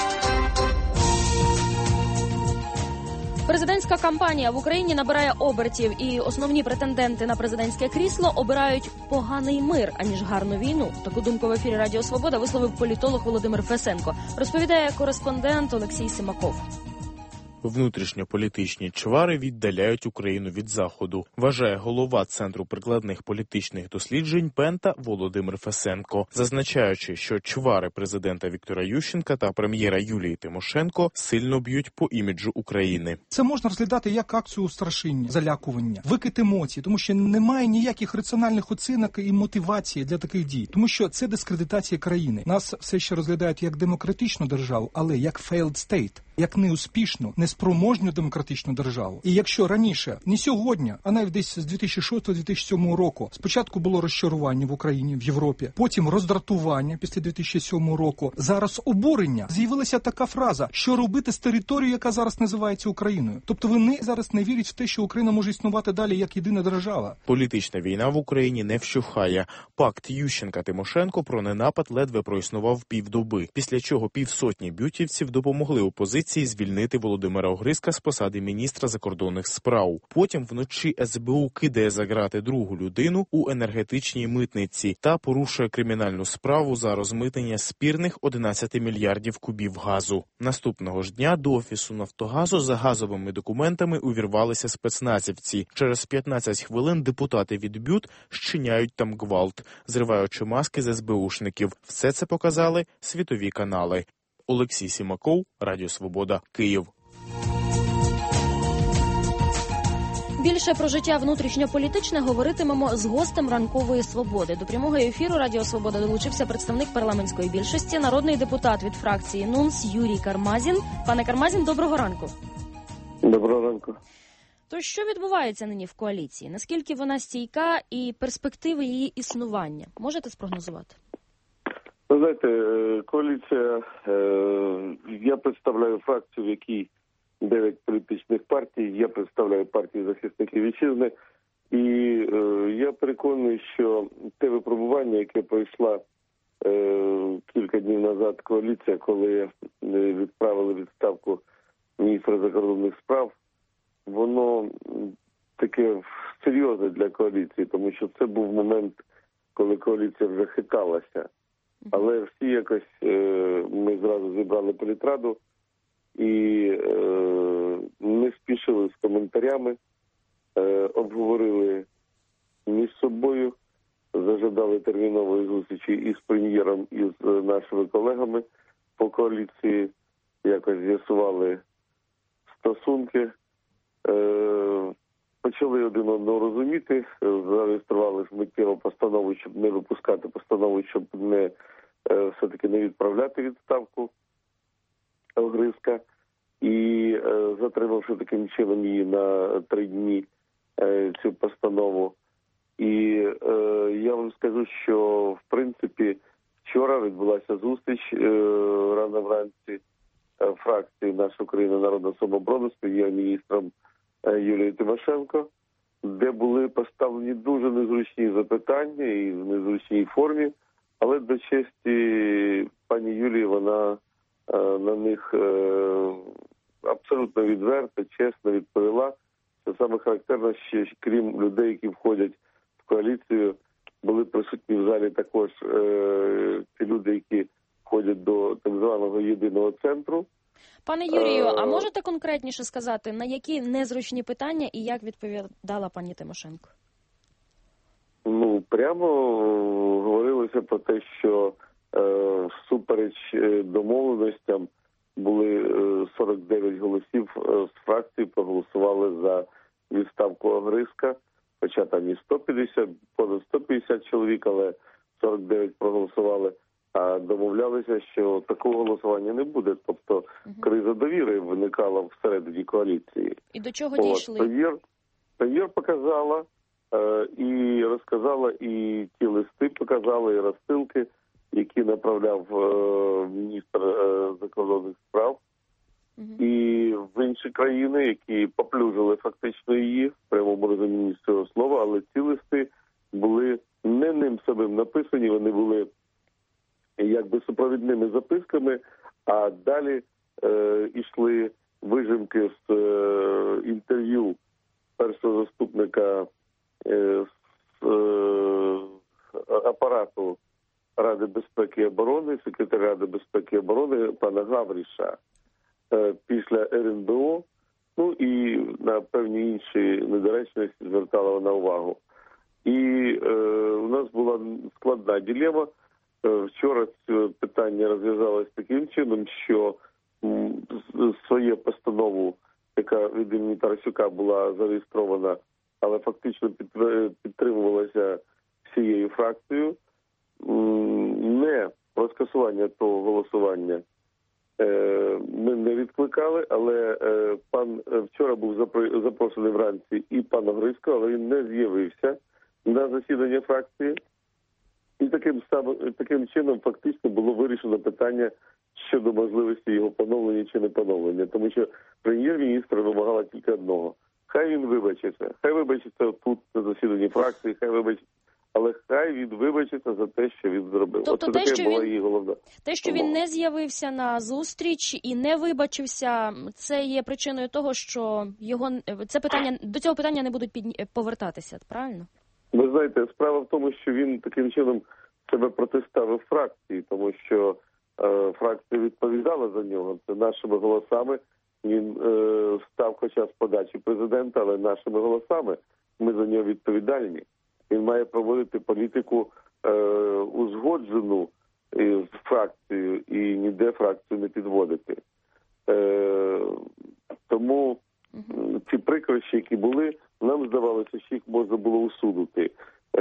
Президентська кампанія в Україні набирає обертів, і основні претенденти на президентське крісло обирають поганий мир, аніж гарну війну. Таку думку в ефірі Радіо Свобода висловив політолог Володимир Фесенко. Розповідає кореспондент Олексій Симаков. Внутрішньополітичні чвари віддаляють Україну від Заходу, вважає голова Центру прикладних політичних досліджень Пента Володимир Фесенко, зазначаючи, що чвари президента Віктора Ющенка та прем'єра Юлії Тимошенко сильно б'ють по іміджу України. Це можна розглядати як акцію страшіння, залякування, викид емоцій, тому що немає ніяких раціональних оцінок і мотивації для таких дій, тому що це дискредитація країни. Нас все ще розглядають як демократичну державу, але як failed state, як неуспішну, неспроможну демократичну державу. І якщо раніше, не сьогодні, а навіть десь з 2006-2007 року, спочатку було розчарування в Україні, в Європі, потім роздратування після 2007 року, зараз обурення. З'явилася така фраза, що робити з територією, яка зараз називається Україною. Тобто вони зараз не вірять в те, що Україна може існувати далі як єдина держава. Політична війна в Україні не вщухає. Пакт Ющенка-Тимошенко про ненапад ледве проіснував півдоби, після чого півсотні бютівців допомогли опозиції звільнити Володимира Огризка з посади міністра закордонних справ. Потім вночі СБУ кидає за грати другу людину у енергетичній митниці та порушує кримінальну справу за розмитнення спірних 11 мільярдів кубів газу. Наступного ж дня до офісу Нафтогазу за газовими документами увірвалися спецназівці. Через 15 хвилин депутати від БЮТ щиняють там гвалт, зриваючи маски з СБУшників. Все це показали світові канали. Олексій Симаков, Радіо Свобода, Київ. Більше про життя внутрішньополітичне говоритимемо з гостем ранкової свободи. До прямого ефіру Радіо Свобода долучився представник парламентської більшості, народний депутат від фракції НУНС Юрій Кармазін. Пане Кармазін, доброго ранку. Доброго ранку. То що відбувається нині в коаліції? Наскільки вона стійка і перспективи її існування? Можете спрогнозувати? Ви знаєте, коаліція, я представляю фракцію, в якій 9 політичних партій, я представляю партію захисників вітчизни, і я переконаний, що те випробування, яке пройшла кілька днів назад коаліція, коли відправили відставку міністра закордонних справ, воно таке серйозне для коаліції, тому що це був момент, коли коаліція вже хиталася. Але всі якось ми зразу зібрали політраду і не спішили з коментарями, обговорили між собою, зажадали термінової зустрічі із прем'єром, і з нашими колегами по коаліції, якось з'ясували стосунки, почали один одного розуміти, зареєстрували миттєво постанову, щоб не випускати постанову, щоб не все-таки не відправляти відставку Огризка, і затримавши таким чином її на 3 дні цю постанову. І я вам скажу, що в принципі вчора відбулася зустріч рано вранці фракції «Наша Україна Народна самооборона» з прем'єр-міністром Юлією Тимошенко, де були поставлені дуже незручні запитання і в незручній формі, але до честі пані Юлії вона на них абсолютно відверто, чесно відповіла. Це саме характерно, що крім людей, які входять в коаліцію, були присутні в залі також ті люди, які входять до так званого єдиного центру. Пане Юрію, а можете конкретніше сказати, на які незручні питання і як відповідала пані Тимошенко? Прямо говорилося про те, що всупереч домовленостям були 49 голосів з фракції проголосували за відставку Огризка, хоча там і 150, понад 150 чоловік, але 49 проголосували. А домовлялися, що такого голосування не буде. Тобто криза довіри виникала всередині коаліції. І до чого дійшли? Прем'єр показала і розказала, і ті листи показали, і розсилки, які направляв міністр закордонних справ. І в інші країни, які поплюжили фактично її, в прямому розумінні цього слова, але ці листи були не ним самим написані, вони були якби супровідними записками, а далі йшли вижимки з інтерв'ю першого заступника з апарату Ради безпеки і оборони, секретаря Ради безпеки і оборони пана Гавріша після РНБО, ну і на певні інші недоречності звертала вона увагу. І у нас була складна дилема. Вчора це питання розв'язалось таким чином, що своє постанову, яка від імені Тарасюка була зареєстрована, але фактично підтримувалася всією фракцією, не про скасування того голосування ми не відкликали, але вчора був запрошений вранці і пан Огризко, але він не з'явився на засідання фракції. І таким чином фактично було вирішено питання щодо можливості його поновлення чи не поновлення. Тому що прем'єр-міністр вимагала тільки одного. Хай він вибачиться. Хай вибачиться тут на засіданні фракції, хай вибачиться. Але хай він вибачиться за те, що він зробив. Тобто оце таке була її головна. Те, що він не з'явився на зустріч і не вибачився, це є причиною того, що до цього питання не будуть повертатися, правильно? Ви знаєте, справа в тому, що він таким чином себе протиставив фракції, тому що фракція відповідала за нього. Це нашими голосами. Він став хоча з подачі президента, але нашими голосами. Ми за нього відповідальні. Він має проводити політику узгоджену з фракцією і ніде фракцію не підводити. Тому ці прикрощі, які були, нам здавалося, що їх можна було усунути.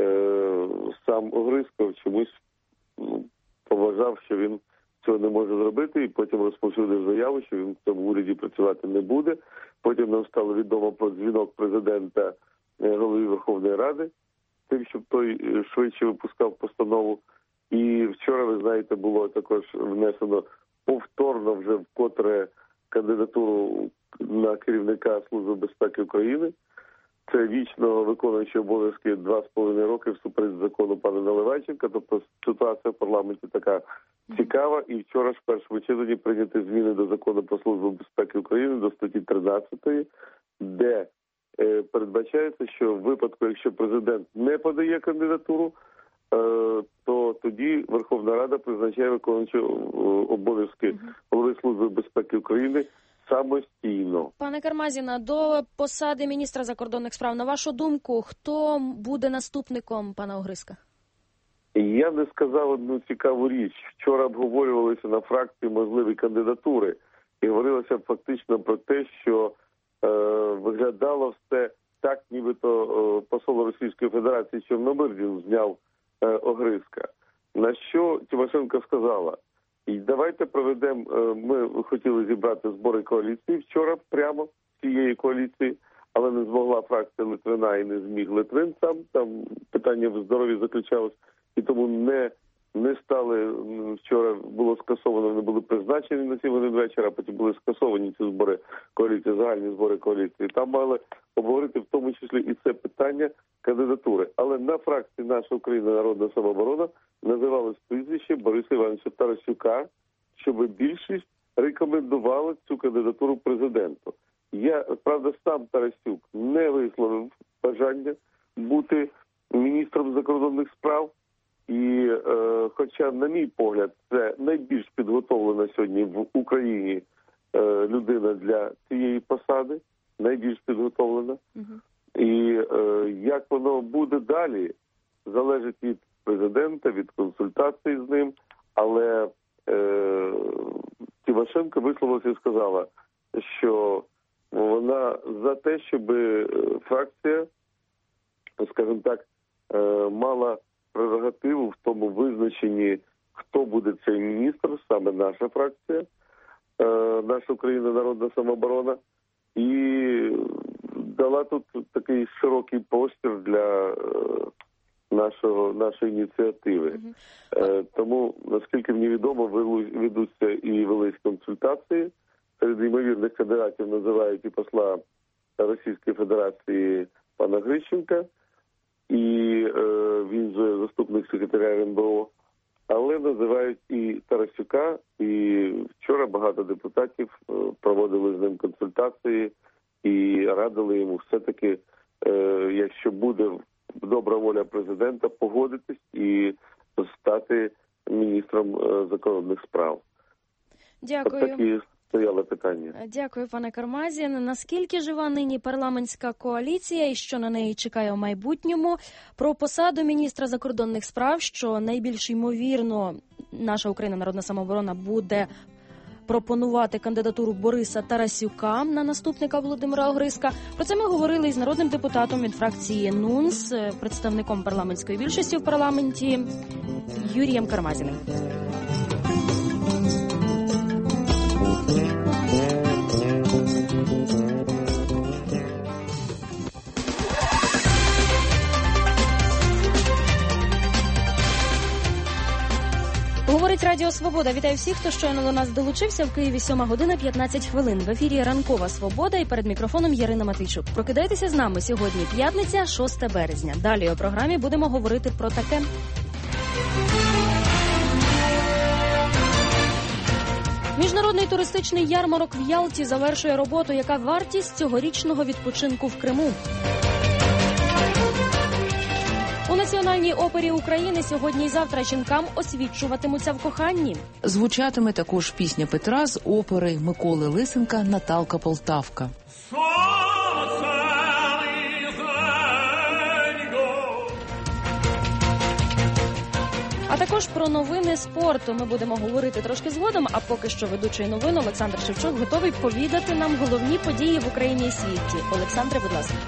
Сам Огризко чомусь поважав, що він цього не може зробити, і потім розповсюдив заяву, що він в цьому уряді працювати не буде. Потім нам стало відомо про дзвінок президента голові Верховної Ради, тим, щоб той швидше випускав постанову. І вчора, ви знаєте, було також внесено повторно вже вкотре кандидатуру на керівника Служби безпеки України. Це вічно виконуючий обов'язки 2,5 роки всупереч закону пана Наливайченка. Тобто ситуація в парламенті така цікава. І вчора ж в першому читанні прийняті зміни до закону про Службу безпеки України до статті 13, де передбачається, що в випадку, якщо президент не подає кандидатуру, то тоді Верховна Рада призначає виконуючого обов'язки голови Служби безпеки України самостійно. Пане Кармазіна, до посади міністра закордонних справ, на вашу думку, хто буде наступником пана Огризка? Я не сказав одну цікаву річ. Вчора обговорювалися на фракції можливі кандидатури. І говорилося фактично про те, що виглядало все так, нібито посол Російської Федерації Чорномирдін зняв Огризка. На що Тимошенко сказала: і давайте проведемо, ми хотіли зібрати збори коаліції вчора прямо цієї коаліції, але не змогла фракція Литвина і не зміг Литвин сам, там питання в здоров'ї заключалось, і тому не стали, вчора було скасовано, вони були призначені на 7 годин вечора, а потім були скасовані ці збори коаліції, загальні збори коаліції. Там мали обговорити в тому числі і це питання кандидатури. Але на фракції «Наша Україна. Народна самооборона» називалось прізвище Бориса Івановича Тарасюка, щоб більшість рекомендувала цю кандидатуру президенту. Правда, сам Тарасюк не висловив бажання бути міністром закордонних справ. І хоча, на мій погляд, це найбільш підготовлена сьогодні в Україні людина для цієї посади, найбільш підготовлена. І як воно буде далі, залежить від президента, від консультацій з ним, але Тимошенко висловилася і сказала, що вона за те, щоб фракція, скажімо так, мала прерогативу в тому визначенні, хто буде цей міністр, саме наша фракція, наша Україна Народна самооборона, і дала тут такий широкий простір для нашої ініціативи. Тому, наскільки мені відомо, ведуться і велись консультації. Серед ймовірних кандидатів називають і посла Російської Федерації пана Грищенка, і він же заступник секретаря РНБО, але називають і Тарасюка, і вчора багато депутатів проводили з ним консультації і радили йому все-таки, якщо буде добра воля президента, погодитись і стати міністром закордонних справ. Дякую. Такі стояло питання. Дякую, пане Кармазін. Наскільки жива нині парламентська коаліція і що на неї чекає в майбутньому? Про посаду міністра закордонних справ, що найбільш ймовірно наша Україна Народна самооборона буде пропонувати кандидатуру Бориса Тарасюка на наступника Володимира Огризка. Про це ми говорили із народним депутатом від фракції НУНС, представником парламентської більшості в парламенті Юрієм Кармазіним. Говорить Радіо Свобода. Вітаю всіх, хто щойно до нас долучився. В Києві 7:15 В ефірі «Ранкова Свобода» і перед мікрофоном Ярина Матвійчук. Прокидайтеся з нами. Сьогодні п'ятниця, 6 березня. Далі у програмі будемо говорити про таке. Міжнародний туристичний ярмарок в Ялті завершує роботу. Яка вартість цьогорічного відпочинку в Криму? У Національній опері України сьогодні і завтра жінкам освічуватимуться в коханні. Звучатиме також пісня Петра з опери Миколи Лисенка «Наталка Полтавка». А також про новини спорту ми будемо говорити трошки згодом, а поки що ведучий новин Олександр Шевчук готовий повідати нам головні події в Україні і світі. Олександре, будь ласка.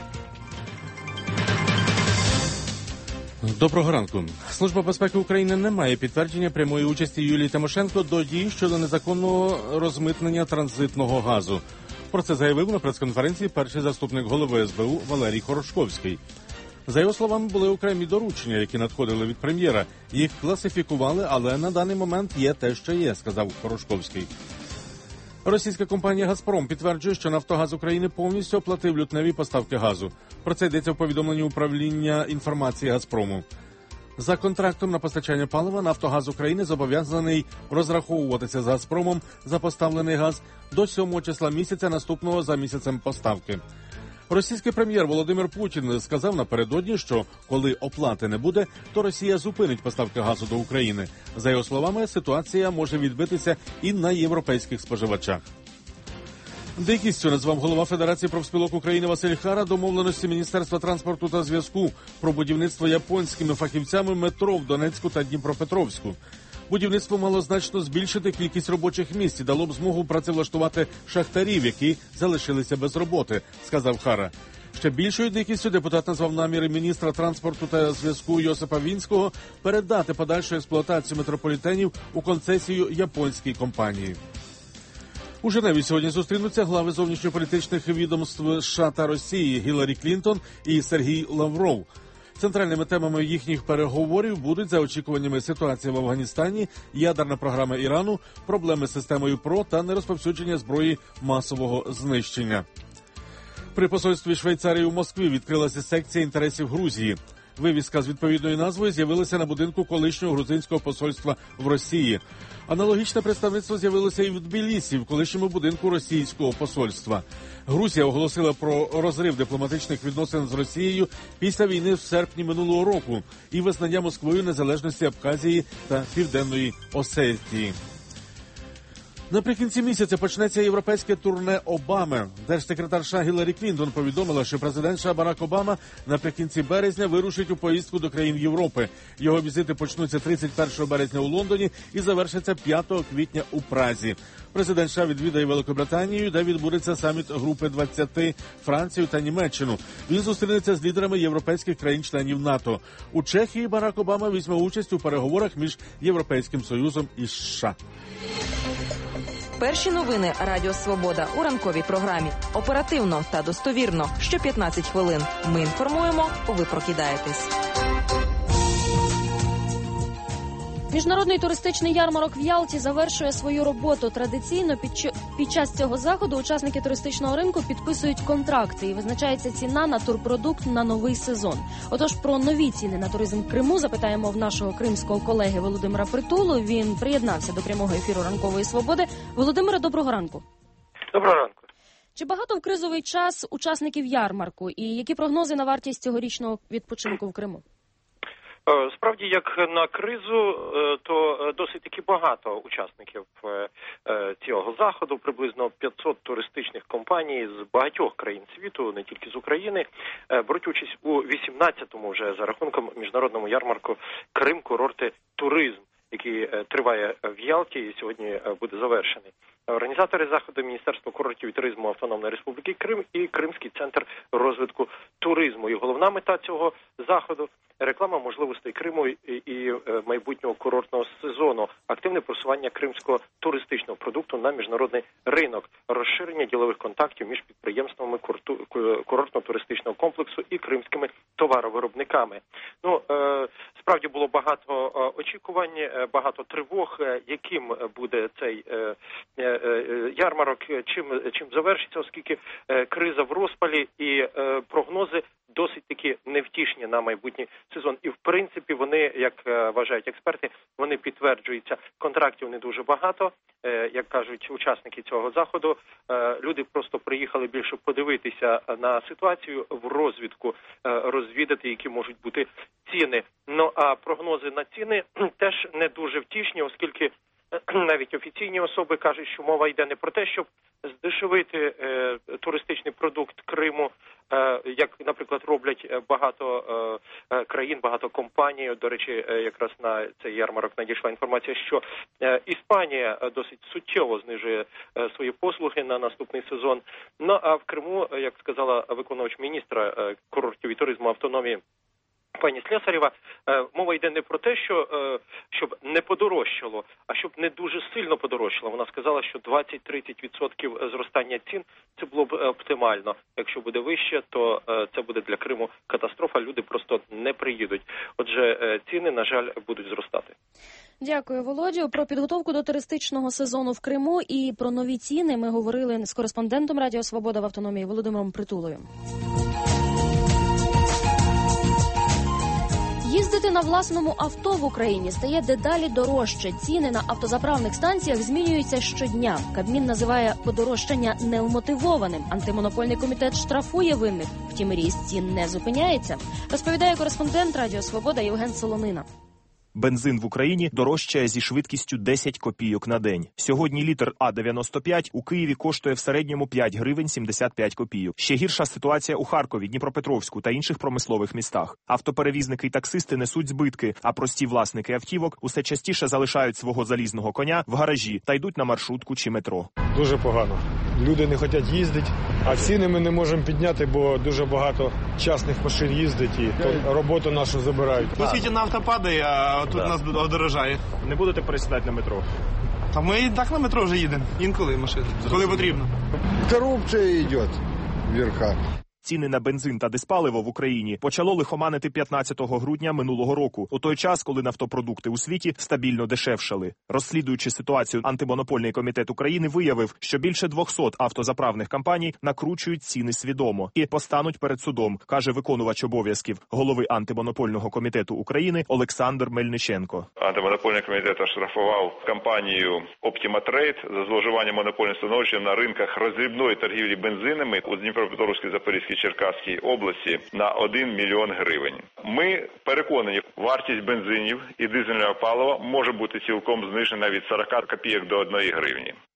Доброго ранку. Служба безпеки України не має підтвердження прямої участі Юлії Тимошенко до дій щодо незаконного розмитнення транзитного газу. Про це заявив на прес-конференції перший заступник голови СБУ Валерій Хорошковський. За його словами, були окремі доручення, які надходили від прем'єра. Їх класифікували, але на даний момент є те, що є, сказав Хорошковський. Російська компанія «Газпром» підтверджує, що «Нафтогаз України» повністю оплатив лютневі поставки газу. Про це йдеться в повідомленні управління інформації «Газпрому». За контрактом на постачання палива «Нафтогаз України» зобов'язаний розраховуватися з «Газпромом» за поставлений газ до 7 числа місяця наступного за місяцем поставки. Російський прем'єр Володимир Путін сказав напередодні, що коли оплати не буде, то Росія зупинить поставки газу до України. За його словами, ситуація може відбитися і на європейських споживачах. Дикістю назвав голова Федерації профспілок України Василь Хара домовленості Міністерства транспорту та зв'язку про будівництво японськими фахівцями метро в Донецьку та Дніпропетровську. Будівництво мало значно збільшити кількість робочих місць і дало б змогу працевлаштувати шахтарів, які залишилися без роботи, сказав Хара. Ще більшою дикістю депутат назвав наміри міністра транспорту та зв'язку Йосипа Вінського передати подальшу експлуатацію метрополітенів у концесію японській компанії. У Женеві сьогодні зустрінуться глави зовнішньополітичних відомств США та Росії Гіларі Клінтон і Сергій Лавров. Центральними темами їхніх переговорів будуть, за очікуваннями, ситуація в Афганістані, ядерна програма Ірану, проблеми з системою ПРО та нерозповсюдження зброї масового знищення. При посольстві Швейцарії у Москві відкрилася секція інтересів Грузії. Вивіска з відповідною назвою з'явилася на будинку колишнього грузинського посольства в Росії. Аналогічне представництво з'явилося і в Тбілісі, в колишньому будинку російського посольства. Грузія оголосила про розрив дипломатичних відносин з Росією після війни в серпні минулого року і визнання Москвою незалежності Абхазії та Південної Осетії. Наприкінці місяця почнеться європейське турне Обами. Держсекретарша Гіларі Клінтон повідомила, що президент США Барак Обама наприкінці березня вирушить у поїздку до країн Європи. Його візити почнуться 31 березня у Лондоні і завершаться 5 квітня у Празі. Президент США відвідає Великобританію, де відбудеться саміт Групи 20, Францію та Німеччину. Він зустрінеться з лідерами європейських країн-членів НАТО. У Чехії Барак Обама візьме участь у переговорах між Європейським Союзом і США. Перші новини Радіо Свобода у ранковій програмі. Оперативно та достовірно. Що 15 хвилин. Ми інформуємо, ви прокидаєтесь. Міжнародний туристичний ярмарок в Ялті завершує свою роботу. Традиційно під час цього заходу учасники туристичного ринку підписують контракти і визначається ціна на турпродукт на новий сезон. Отож, про нові ціни на туризм в Криму запитаємо в нашого кримського колеги Володимира Притулу. Він приєднався до прямого ефіру «Ранкової свободи». Володимире, доброго ранку. Доброго ранку. Чи багато в кризовий час учасників ярмарку? І які прогнози на вартість цьогорічного відпочинку в Криму? Справді, як на кризу, то досить таки багато учасників цього заходу, приблизно 500 туристичних компаній з багатьох країн світу, не тільки з України, беруть участь у 18-му вже за рахунком міжнародному ярмарку «Крим. Курорти. Туризм», який триває в Ялті і сьогодні буде завершений. Організатори заходу Міністерство курортів і туризму Автономної Республіки Крим і Кримський центр розвитку туризму. І головна мета цього заходу – реклама можливостей Криму і майбутнього курортного сезону, активне просування кримського туристичного продукту на міжнародний ринок, розширення ділових контактів між підприємствами курортно-туристичного комплексу і кримськими товаровиробниками. Справді було багато очікувань, багато тривог, яким буде цей ярмарок, чим завершиться, оскільки криза в розпалі і прогнози досить таки невтішні на майбутній сезон. І в принципі вони, як вважають експерти, вони підтверджуються. Контрактів не дуже багато, як кажуть учасники цього заходу. Люди просто приїхали більше подивитися на ситуацію, в розвідку, розвідати, які можуть бути ціни. А прогнози на ціни теж не дуже втішні, оскільки навіть офіційні особи кажуть, що мова йде не про те, щоб здешевити туристичний продукт Криму, як, наприклад, роблять багато країн, багато компаній. До речі, якраз на цей ярмарок надійшла інформація, що Іспанія досить суттєво знижує свої послуги на наступний сезон. А в Криму, як сказала виконувач міністра курортів і туризму автономії пані Слесарєва, мова йде не про те, щоб не подорожчало, а щоб не дуже сильно подорожчало. Вона сказала, що 20-30% зростання цін – це було б оптимально. Якщо буде вище, то це буде для Криму катастрофа, люди просто не приїдуть. Отже, ціни, на жаль, будуть зростати. Дякую, Володю. Про підготовку до туристичного сезону в Криму і про нові ціни ми говорили з кореспондентом Радіо Свобода в автономії Володимиром Притулою. Їздити на власному авто в Україні стає дедалі дорожче. Ціни на автозаправних станціях змінюються щодня. Кабмін називає подорожчання невмотивованим. Антимонопольний комітет штрафує винних. Втім, ріст цін не зупиняється. Розповідає кореспондент Радіо Свобода Євген Солонина. Бензин в Україні дорожчає зі швидкістю 10 копійок на день. Сьогодні літр А-95 у Києві коштує в середньому 5 гривень 75 копійок. Ще гірша ситуація у Харкові, Дніпропетровську та інших промислових містах. Автоперевізники і таксисти несуть збитки, а прості власники автівок усе частіше залишають свого залізного коня в гаражі та йдуть на маршрутку чи метро. Дуже погано. Люди не хочуть їздити, а ціни ми не можемо підняти, бо дуже багато частних машин їздить і роботу нашу забирають. У світі нафта падає, а тут нас дорожає. Не будете пересідати на метро? А ми і так на метро вже їдемо. Інколи машини, коли потрібно. Корупція йде в верхах. Ціни на бензин та диспаливо в Україні почало лихоманити 15 грудня минулого року, у той час, коли нафтопродукти у світі стабільно дешевшали. Розслідуючи ситуацію, Антимонопольний комітет України виявив, що більше 200 автозаправних компаній накручують ціни свідомо і постануть перед судом, каже виконувач обов'язків голови Антимонопольного комітету України Олександр Мельниченко. Антимонопольний комітет оштрафував компанію Optima Trade за зловживання монопольним становищем на ринках роздрібної торгівлі бензинами у Дніпропетровській, Запорізькій, Черкаській області на 1 мільйон гривень. Ми переконані, вартість бензинів і дизельного палива може бути цілком знижена від 40 копійок до 1 гривні.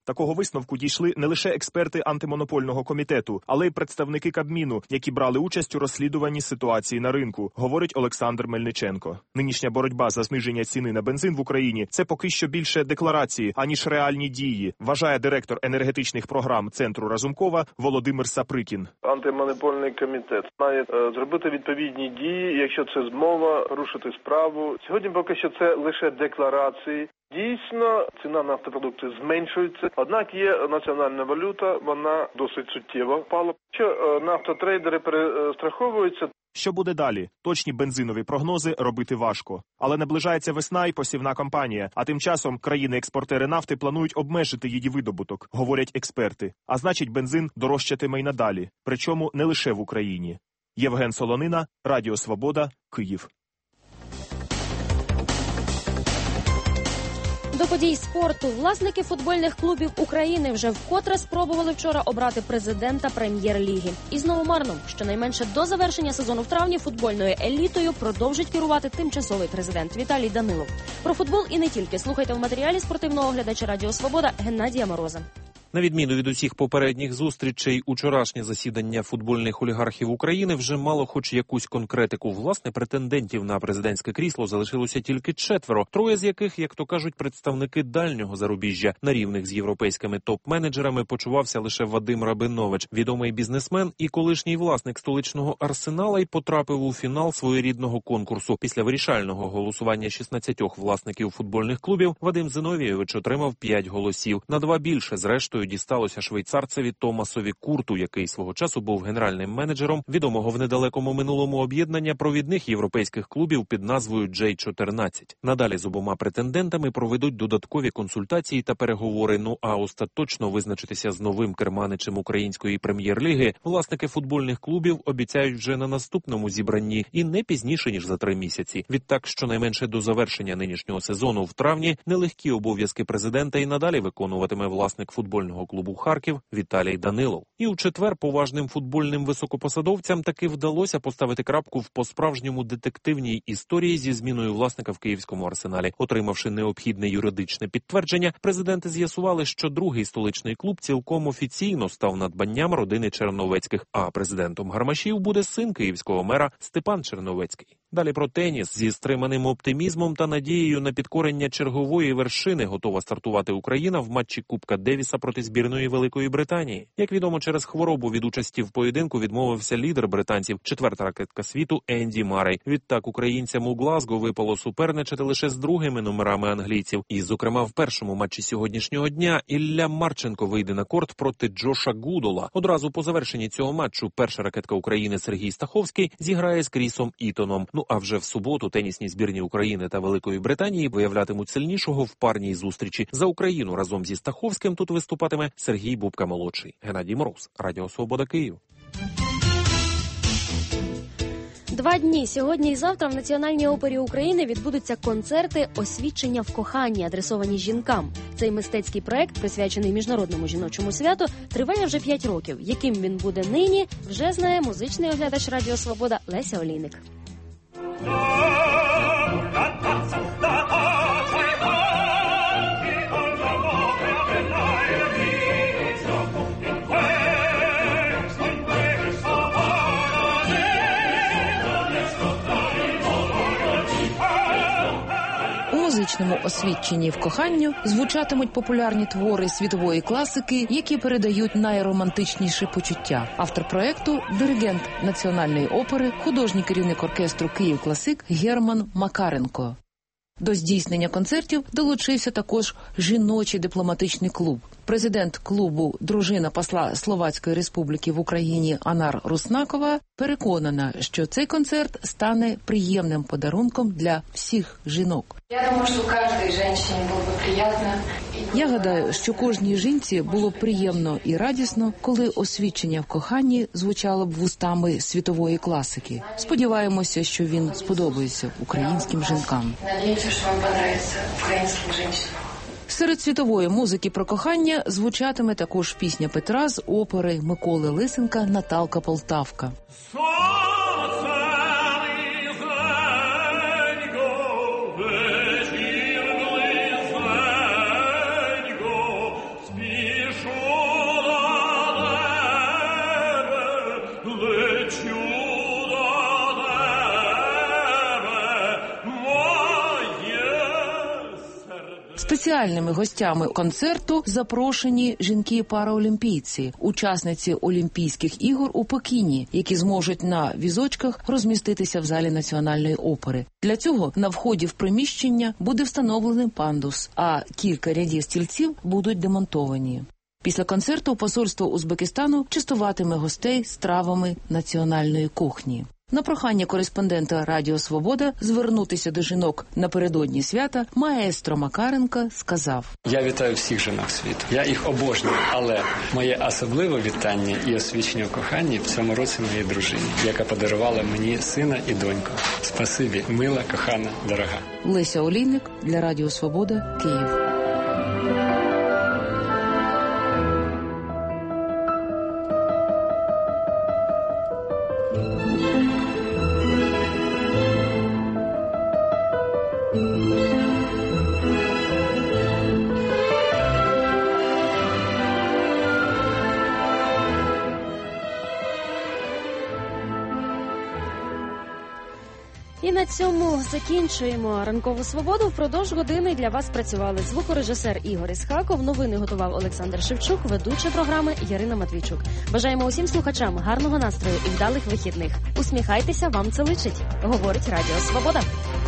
Такого висновку дійшли не лише експерти антимонопольного комітету, але й представники Кабміну, які брали участь у розслідуванні ситуації на ринку, говорить Олександр Мельниченко. Нинішня боротьба за зниження ціни на бензин в Україні – це поки що більше декларації, аніж реальні дії, вважає директор енергетичних програм Центру Разумкова Володимир Саприкін. Антимонопольний комітет має зробити відповідні дії, якщо це змова, рушити справу. Сьогодні поки що це лише декларації. Дійсно, ціна на нафтопродукти зменшується, однак є національна валюта, вона досить суттєво впала. Що нафтотрейдери перестраховуються. Що буде далі? Точні бензинові прогнози робити важко. Але наближається весна і посівна кампанія, а тим часом країни-експортери нафти планують обмежити її видобуток, говорять експерти. А значить, бензин дорожчатиме й надалі, причому не лише в Україні. Євген Солонина, Радіо Свобода, Київ. До подій спорту власники футбольних клубів України вже вкотре спробували вчора обрати президента прем'єр-ліги. І знову марно, щонайменше до завершення сезону в травні футбольною елітою продовжить керувати тимчасовий президент Віталій Данилов. Про футбол і не тільки слухайте в матеріалі спортивного оглядача Радіо Свобода Геннадія Мороза. На відміну від усіх попередніх зустрічей, учорашнє засідання футбольних олігархів України вже мало хоч якусь конкретику. Власне, претендентів на президентське крісло залишилося тільки 4, троє з яких, як то кажуть, представники дальнього зарубіжжя. На рівних з європейськими топ-менеджерами почувався лише Вадим Рабинович, відомий бізнесмен і колишній власник столичного Арсенала, й потрапив у фінал своєрідного конкурсу. Після вирішального голосування 16 власників футбольних клубів Вадим Зиновійович отримав 5 голосів. На 2 більше, зрештою, дісталося швейцарцеві Томасові Курту, який свого часу був генеральним менеджером відомого в недалекому минулому об'єднання провідних європейських клубів під назвою J14. Надалі з обома претендентами проведуть додаткові консультації та переговори. Ну а остаточно визначитися з новим керманичем української прем'єр-ліги власники футбольних клубів обіцяють вже на наступному зібранні і не пізніше, ніж за 3 місяці. Відтак, щонайменше до завершення нинішнього сезону в травні нелегкі обов'язки президента і надалі виконуватиме власник футбольного клубу «Харків» Віталій Данилов. І у четвер поважним футбольним високопосадовцям таки вдалося поставити крапку в по-справжньому детективній історії зі зміною власника в київському Арсеналі. Отримавши необхідне юридичне підтвердження, президенти з'ясували, що другий столичний клуб цілком офіційно став надбанням родини Черновецьких, а президентом Гармашів буде син київського мера Степан Черновецький. Далі про теніс. Зі стриманим оптимізмом та надією на підкорення чергової вершини готова стартувати Україна в матчі Кубка Девіса проти збірної Великої Британії. Як відомо, через хворобу від участі в поєдинку відмовився лідер британців, 4-та ракетка світу Енді Маррей. Відтак українцям у Глазго випало суперничати лише з другими номерами англійців. І, зокрема, в першому матчі сьогоднішнього дня Ілля Марченко вийде на корт проти Джоша Гудола. Одразу по завершенні цього матчу перша ракетка України Сергій Стаховський зіграє з Крісом Ітоном. Ну а вже в суботу тенісні збірні України та Великої Британії виявлятимуть сильнішого в парній зустрічі. За Україну разом зі Стаховським тут виступатиме Сергій Бубка-молодший. Геннадій Мороз, Радіо Свобода, Київ. 2 дні сьогодні і завтра в Національній опері України відбудуться концерти «Освідчення в коханні», адресовані жінкам. Цей мистецький проект, присвячений Міжнародному жіночому святу, триває вже 5 років. Яким він буде нині, вже знає музичний оглядач Радіо Свобода Леся Олійник. У музичному освідченні в коханню звучатимуть популярні твори світової класики, які передають найромантичніші почуття. Автор проекту – диригент Національної опери, художній керівник оркестру «Київ-Класик» Герман Макаренко. До здійснення концертів долучився також жіночий дипломатичний клуб. Президент клубу, дружина посла Словацької Республіки в Україні Анар Руснакова, переконана, що цей концерт стане приємним подарунком для всіх жінок. Я думаю, що кожній жінці було б приємно. Я гадаю, що кожній жінці було б приємно і радісно, коли освідчення в коханні звучало б вустами світової класики. Сподіваємося, що він сподобається українським жінкам. Надіюся, що вам подобається українським жінкам. Серед світової музики про кохання звучатиме також пісня Петра з опери Миколи Лисенка «Наталка Полтавка». Speak. Спеціальними гостями концерту запрошені жінки-параолімпійці, учасниці Олімпійських ігор у Пекіні, які зможуть на візочках розміститися в залі Національної опери. Для цього на вході в приміщення буде встановлений пандус, а кілька рядів стільців будуть демонтовані. Після концерту посольство Узбекистану частуватиме гостей стравами національної кухні. На прохання кореспондента Радіо Свобода звернутися до жінок напередодні свята маестро Макаренко сказав: «Я вітаю всіх жінок світу. Я їх обожнюю, але моє особливе вітання і освічення в коханні в цьому році моїй дружині, яка подарувала мені сина і доньку. Спасибі, мила, кохана, дорога». Леся Олійник для Радіо Свобода, Київ. І на цьому закінчуємо ранкову свободу. Впродовж години для вас працювали звукорежисер Ігор Ісхаков, новини готував Олександр Шевчук, ведуча програми Ярина Матвійчук. Бажаємо усім слухачам гарного настрою і вдалих вихідних. Усміхайтеся, вам це личить. Говорить Радіо Свобода.